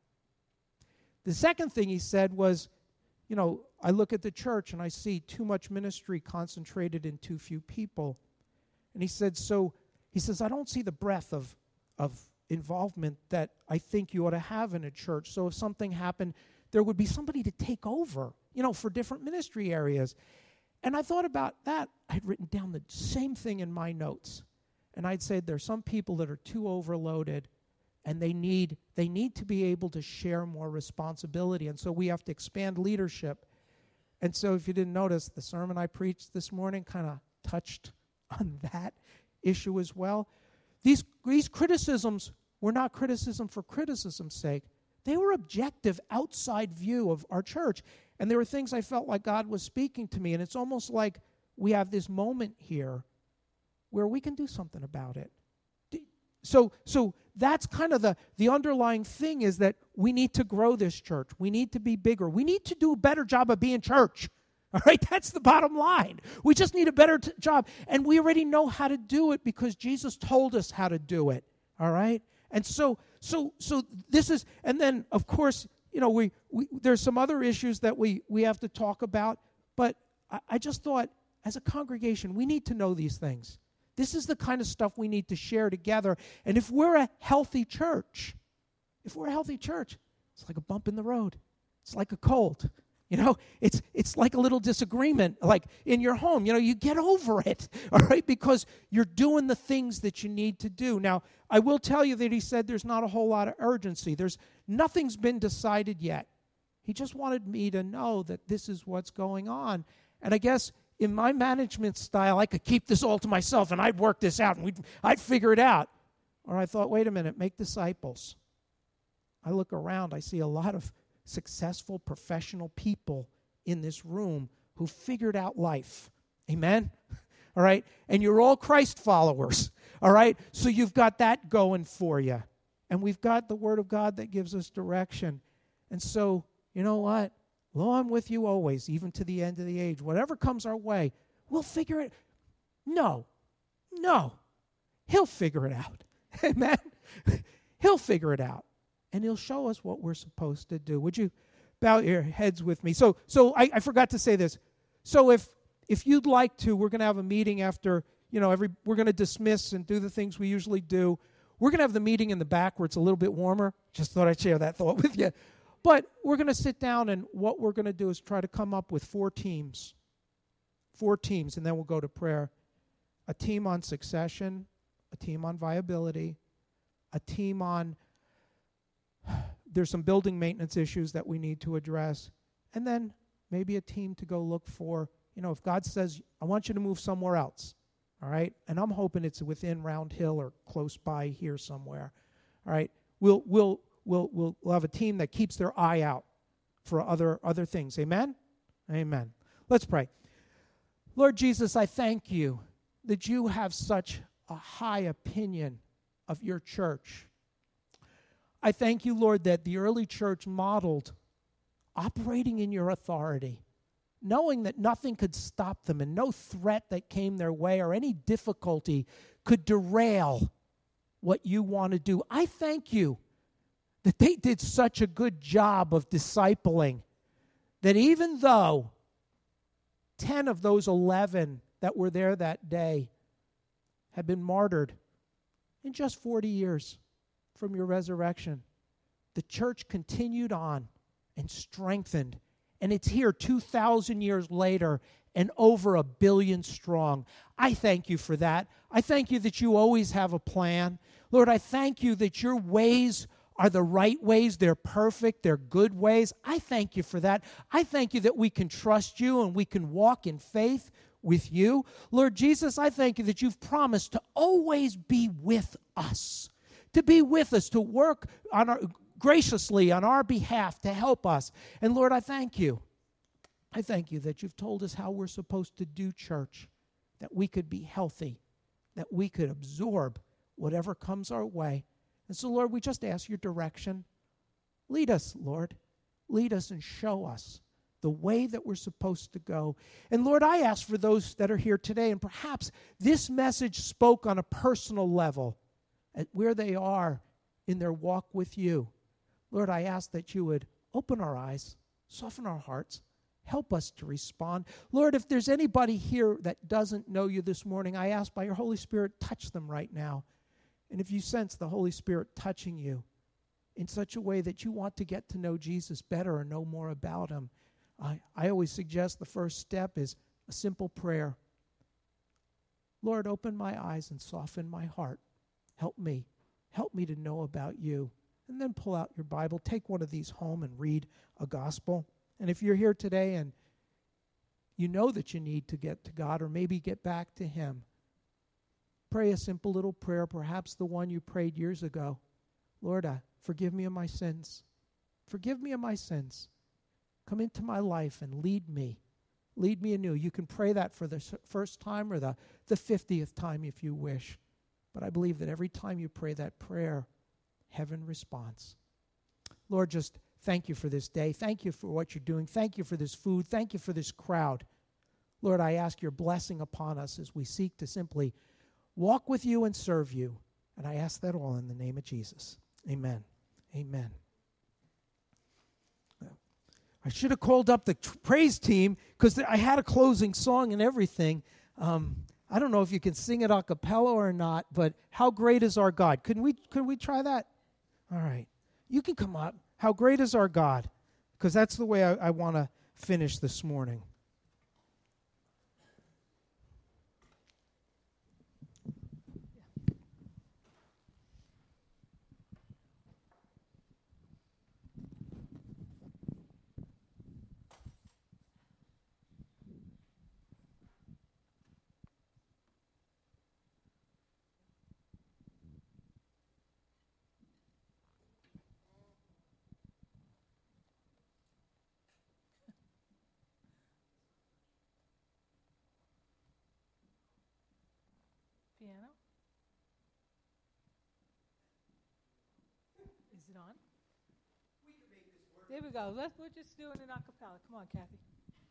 The second thing he said was, you know, I look at the church and I see too much ministry concentrated in too few people. And he says, I don't see the breadth of involvement that I think you ought to have in a church. So if something happened, there would be somebody to take over, you know, for different ministry areas. And I thought about that. I'd written down the same thing in my notes. And I'd said there's some people that are too overloaded and they need to be able to share more responsibility. And so we have to expand leadership. And so if you didn't notice, the sermon I preached this morning kind of touched on that issue as well. These criticisms were not criticism for criticism's sake. They were objective, outside view of our church. And there were things I felt like God was speaking to me. And it's almost like we have this moment here where we can do something about it. So that's kind of the underlying thing, is that we need to grow this church. We need to be bigger. We need to do a better job of being church. All right, that's the bottom line. We just need a better job. And we already know how to do it because Jesus told us how to do it. All right? And so this is, and then, of course, you know, we there's some other issues that we have to talk about, but I just thought, as a congregation, we need to know these things. This is the kind of stuff we need to share together. And if we're a healthy church, it's like a bump in the road. It's like a cold. You know, it's like a little disagreement, like in your home. You know, you get over it, all right, because you're doing the things that you need to do. Now, I will tell you that he said there's not a whole lot of urgency. Nothing's been decided yet. He just wanted me to know that this is what's going on. And I guess in my management style, I could keep this all to myself and I'd work this out and I'd figure it out. Or I thought, wait a minute, make disciples. I look around, I see a lot of successful professional people in this room who figured out life. Amen? All right? And you're all Christ followers. All right? So you've got that going for you. And we've got the Word of God that gives us direction. And so, you know what? Lo, I'm with you always, even to the end of the age. Whatever comes our way, we'll figure it. No. He'll figure it out. Amen? He'll figure it out. And he'll show us what we're supposed to do. Would you bow your heads with me? So I forgot to say this. So if you'd like to, we're going to have a meeting after, you know, we're going to dismiss and do the things we usually do. We're going to have the meeting in the back where it's a little bit warmer. Just thought I'd share that thought with you. But we're going to sit down, and what we're going to do is try to come up with 4 teams. 4 teams, and then we'll go to prayer. A team on succession, a team on viability, a team on there's some building maintenance issues that we need to address, and then maybe a team to go look for, you know, if God says, I want you to move somewhere else, all right? And I'm hoping it's within Round Hill or close by here somewhere, all right? We'll have a team that keeps their eye out for other things. Amen? Amen. Let's pray. Lord Jesus, I thank you that you have such a high opinion of your church. I thank you, Lord, that the early church modeled operating in your authority, knowing that nothing could stop them and no threat that came their way or any difficulty could derail what you want to do. I thank you that they did such a good job of discipling that even though 10 of those 11 that were there that day had been martyred in just 40 years from your resurrection, the church continued on and strengthened. And it's here 2,000 years later and over 1 billion strong. I thank you for that. I thank you that you always have a plan. Lord, I thank you that your ways are the right ways. They're perfect. They're good ways. I thank you for that. I thank you that we can trust you and we can walk in faith. with you. Lord Jesus, I thank you that you've promised to always be with us, to work graciously on our behalf, to help us. And Lord, I thank you. I thank you that you've told us how we're supposed to do church, that we could be healthy, that we could absorb whatever comes our way. And so, Lord, we just ask your direction. Lead us, Lord. Lead us and show us the way that we're supposed to go. And Lord, I ask for those that are here today, and perhaps this message spoke on a personal level at where they are in their walk with you. Lord, I ask that you would open our eyes, soften our hearts, help us to respond. Lord, if there's anybody here that doesn't know you this morning, I ask by your Holy Spirit, touch them right now. And if you sense the Holy Spirit touching you in such a way that you want to get to know Jesus better or know more about him, I always suggest the first step is a simple prayer. Lord, open my eyes and soften my heart. Help me. Help me to know about you. And then pull out your Bible, take one of these home and read a gospel. And if you're here today and you know that you need to get to God or maybe get back to him, pray a simple little prayer, perhaps the one you prayed years ago. Lord, forgive me of my sins. Forgive me of my sins. Come into my life and lead me. Lead me anew. You can pray that for the first time or the 50th time if you wish. But I believe that every time you pray that prayer, heaven responds. Lord, just thank you for this day. Thank you for what you're doing. Thank you for this food. Thank you for this crowd. Lord, I ask your blessing upon us as we seek to simply walk with you and serve you. And I ask that all in the name of Jesus. Amen. Amen. I should have called up the praise team because I had a closing song and everything. I don't know if you can sing it a cappella or not, but How Great Is Our God? Could we try that? All right. You can come up. How great is our God? Because that's the way I want to finish this morning. Piano? Is it on? We can make this work. There we go. We're just doing an a cappella. Come on, Kathy.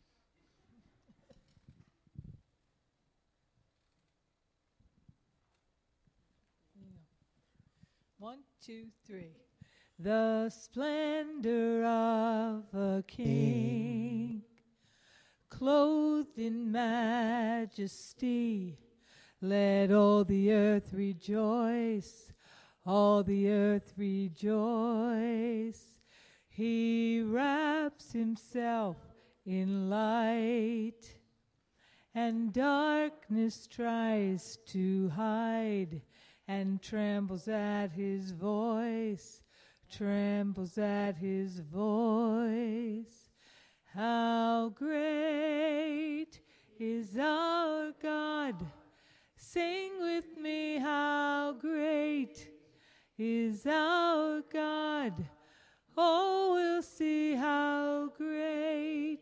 Yeah. 1, 2, 3. The splendor of a king, clothed in majesty. Let all the earth rejoice, all the earth rejoice. He wraps himself in light, and darkness tries to hide, and trembles at his voice, trembles at his voice. How great is our God! Sing with me, how great is our God. Oh, we'll see how great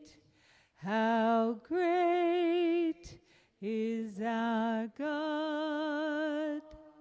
is our God.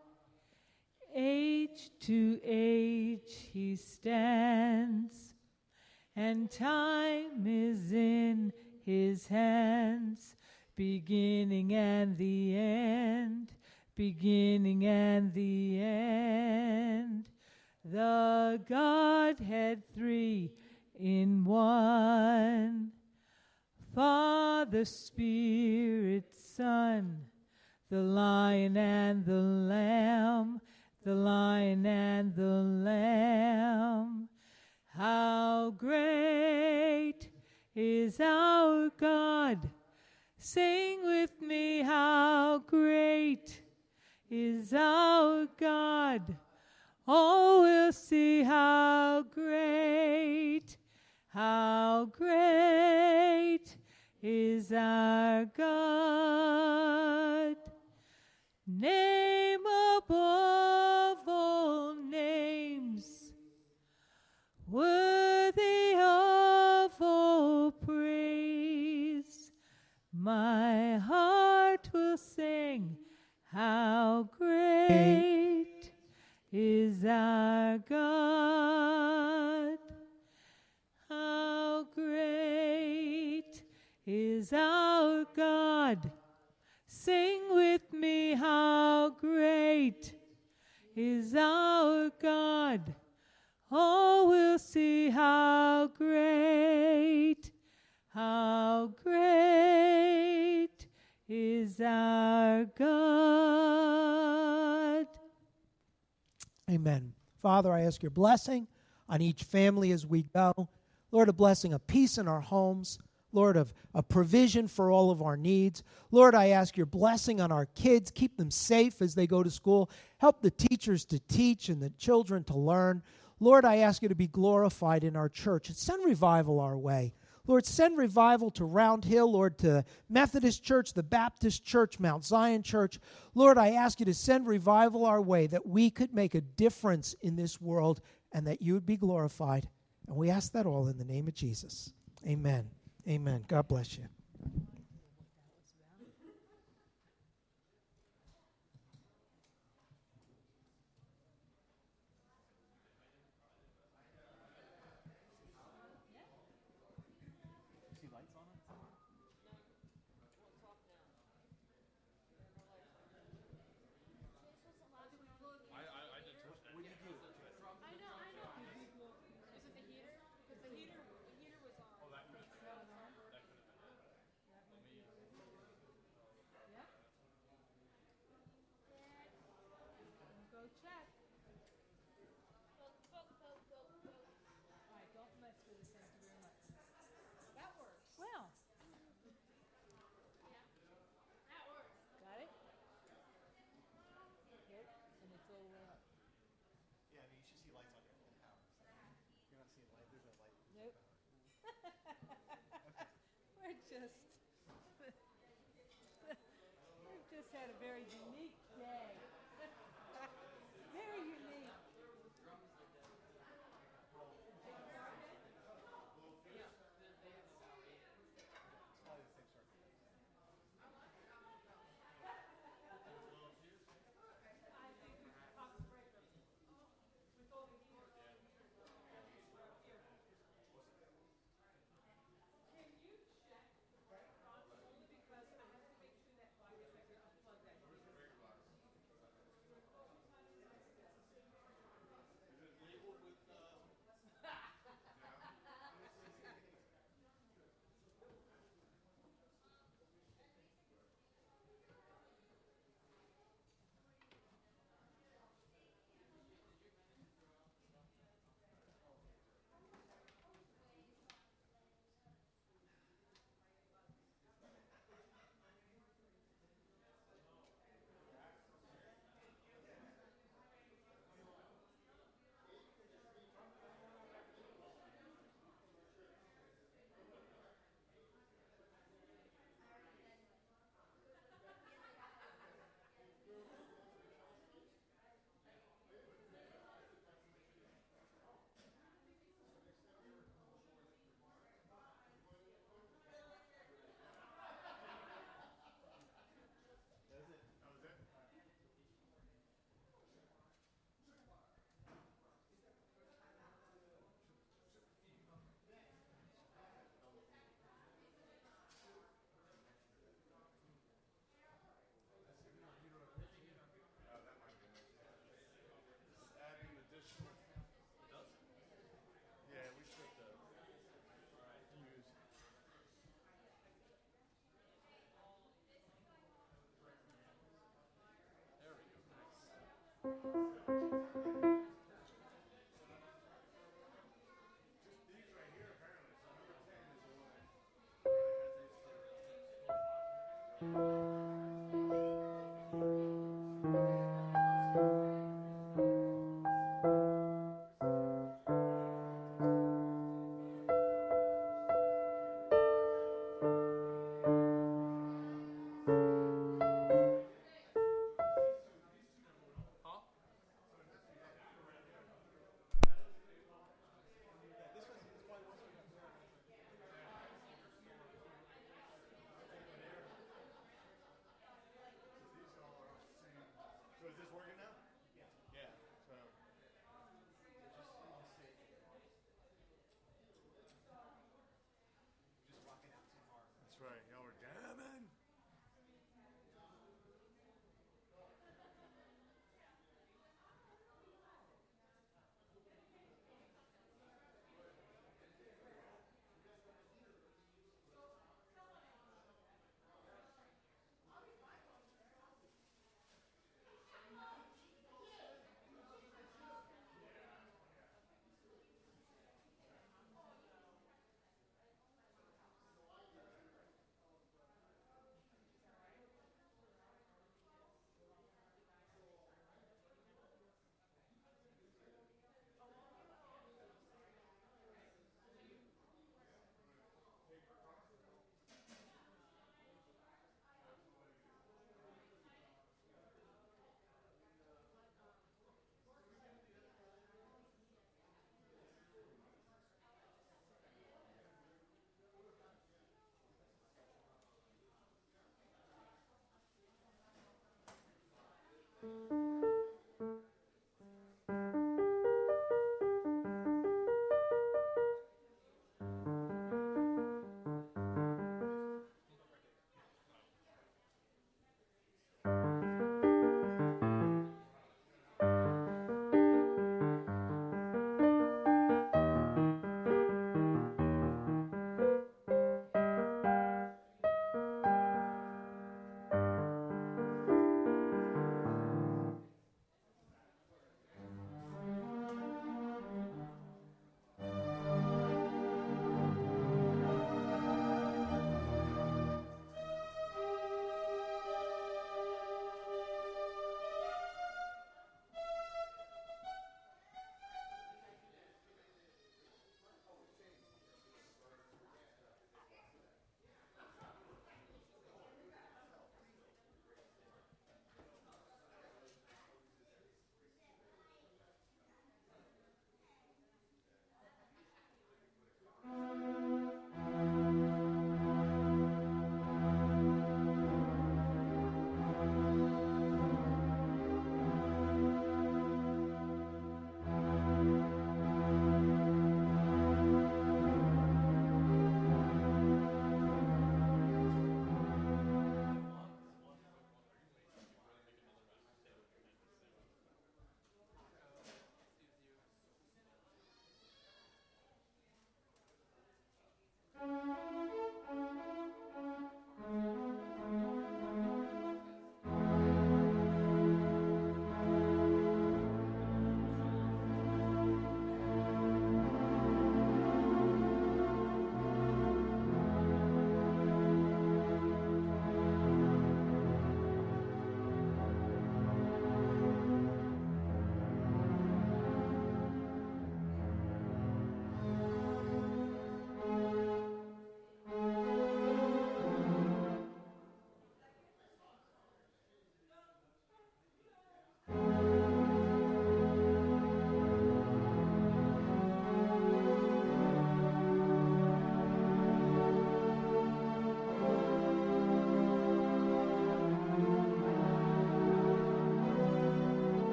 Age to age he stands, and time is in his hands. Beginning and the end, beginning and the end. The Godhead three in one. Father, Spirit, Son, the Lion and the Lamb, the Lion and the Lamb. How great is our God! Sing with me, how great is our God. Oh, we'll see how great is our God. name above all names, worthy of all praise. My heart will sing, how great is our God. How great is our God. Sing with me, how great is our God. Oh, we'll see how great is our God. Amen. Father, I ask your blessing on each family as we go. Lord, a blessing of peace in our homes. Lord, of a provision for all of our needs. Lord, I ask your blessing on our kids. Keep them safe as they go to school. Help the teachers to teach and the children to learn. Lord, I ask you to be glorified in our church. And send revival our way. Lord, send revival to Round Hill, Lord, to Methodist Church, the Baptist Church, Mount Zion Church. Lord, I ask you to send revival our way that we could make a difference in this world and that you would be glorified. And we ask that all in the name of Jesus. Amen. Amen. God bless you. Well, got it? Good. And it's all the way up. Yeah, I mean, you should see lights on your whole house. You're not seeing light. There's no light. Nope. We've just had a very unique day. Very unique. Yeah, we should use.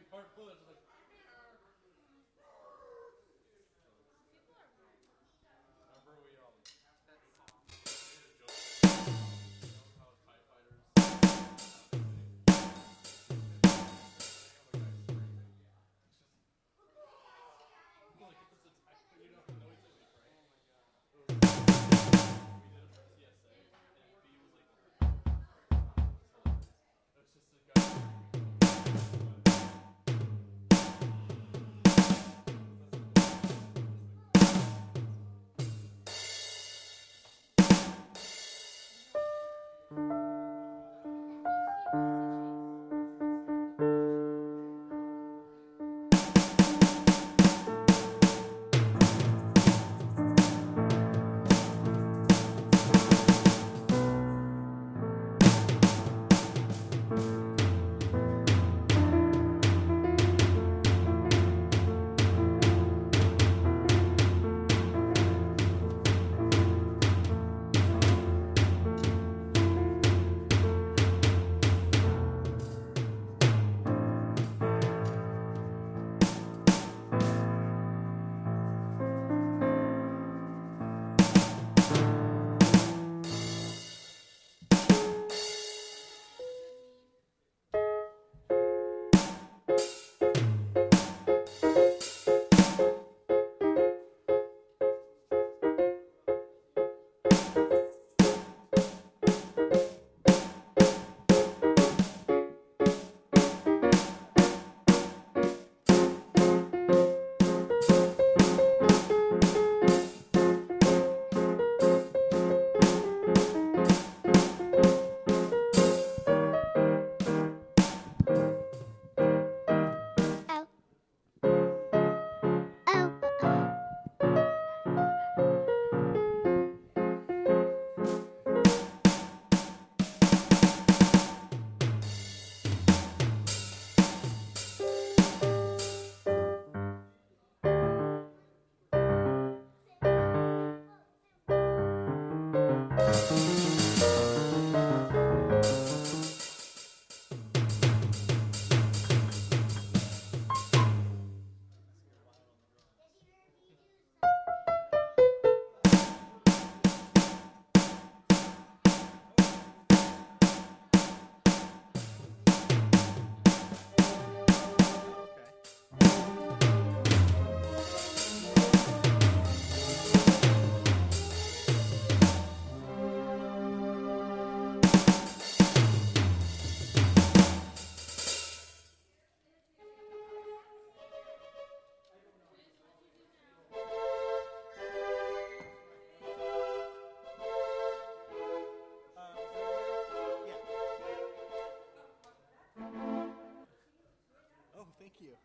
Thank you.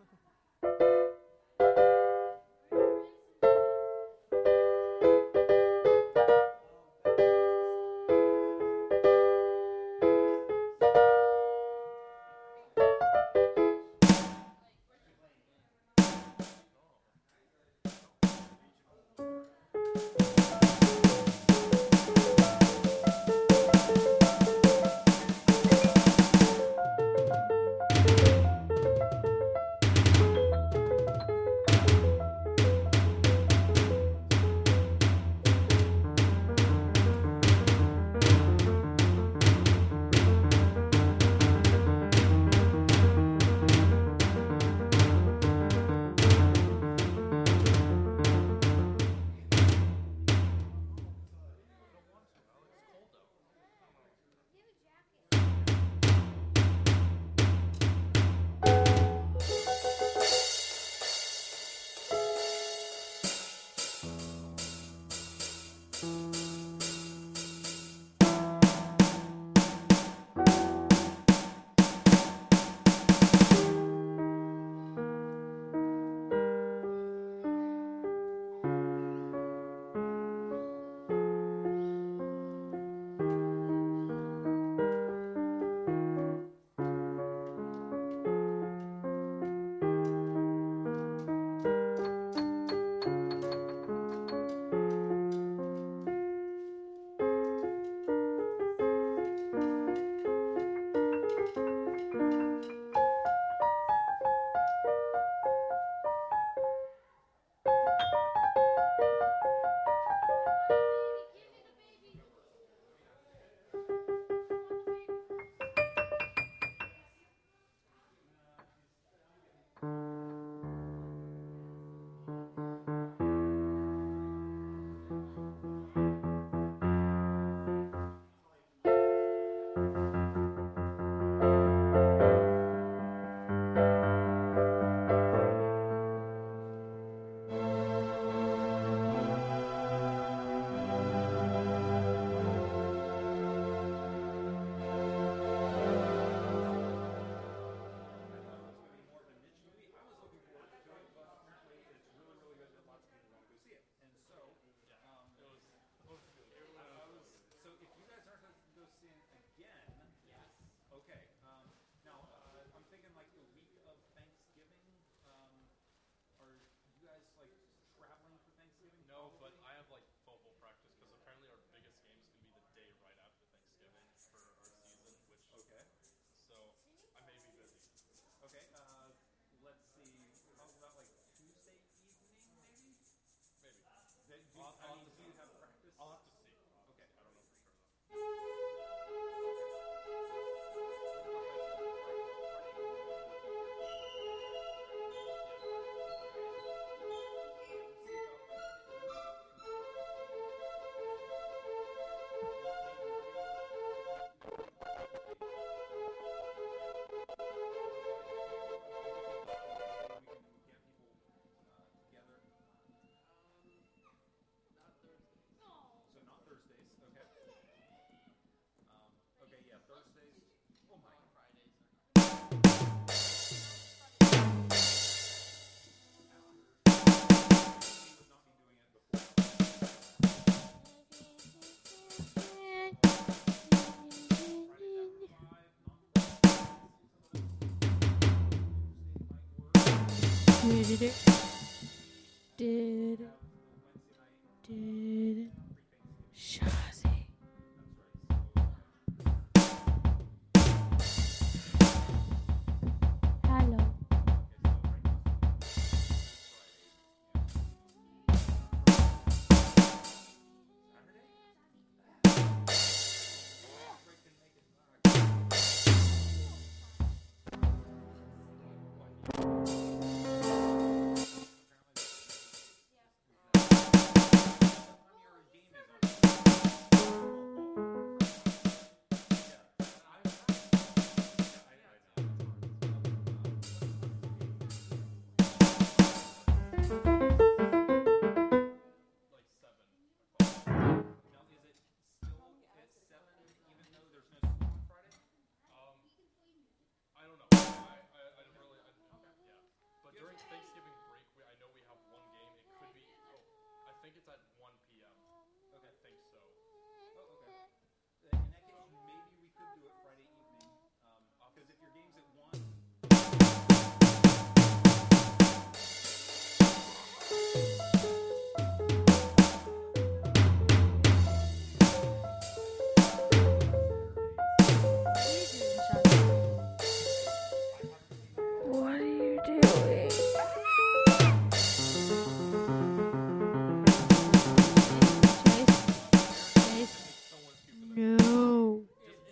Shazzy. Hello. What are you doing? No.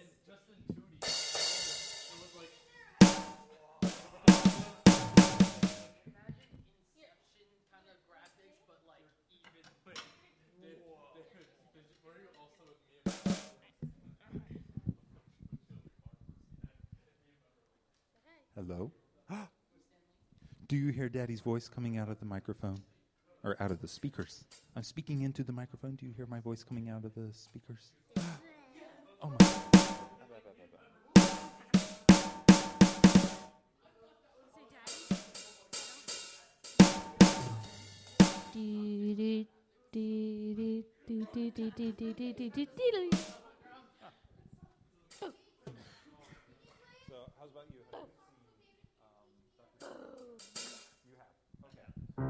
Hello? Do you hear Daddy's voice coming out of the microphone? Or out of the speakers? I'm speaking into the microphone. Do you hear my voice coming out of the speakers? Oh my. So, how's about you? You have. Okay.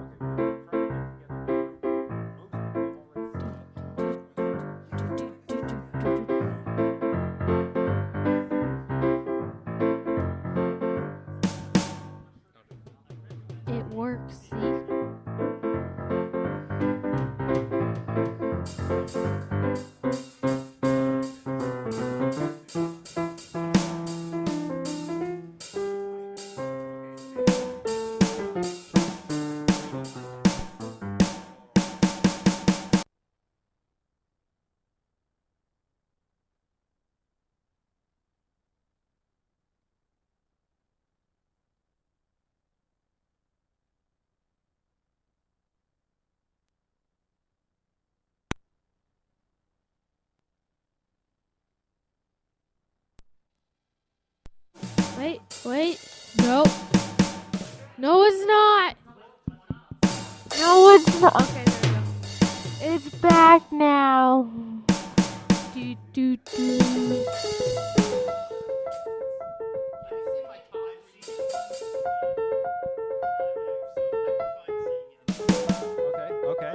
It works, see? Wait. No. No, it's not. No, it's not. Okay, there we go. It's back now. Do. Okay.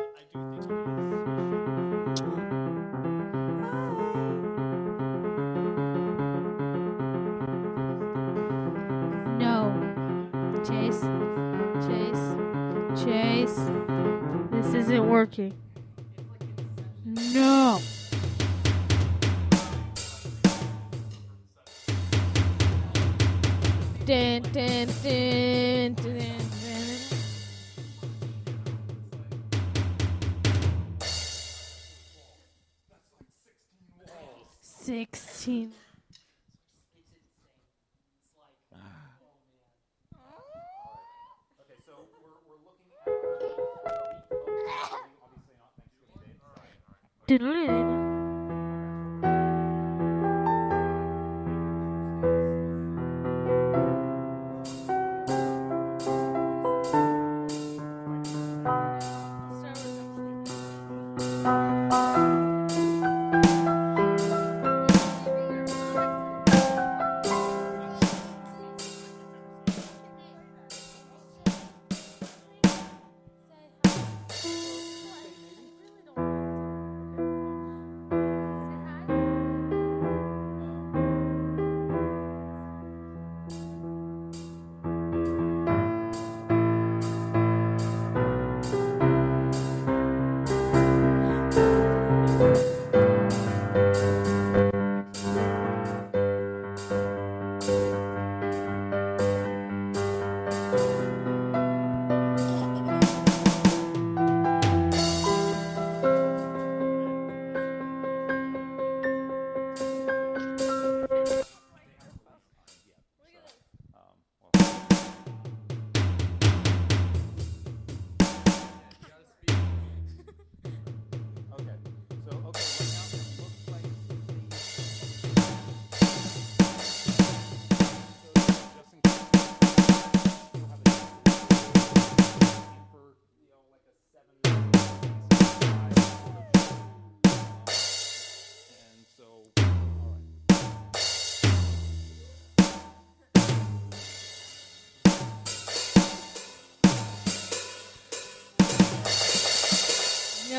No. Chase. This isn't working. No. Dun. 16. Okay, so we're looking at obviously not Thanksgiving Day.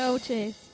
go, Chase.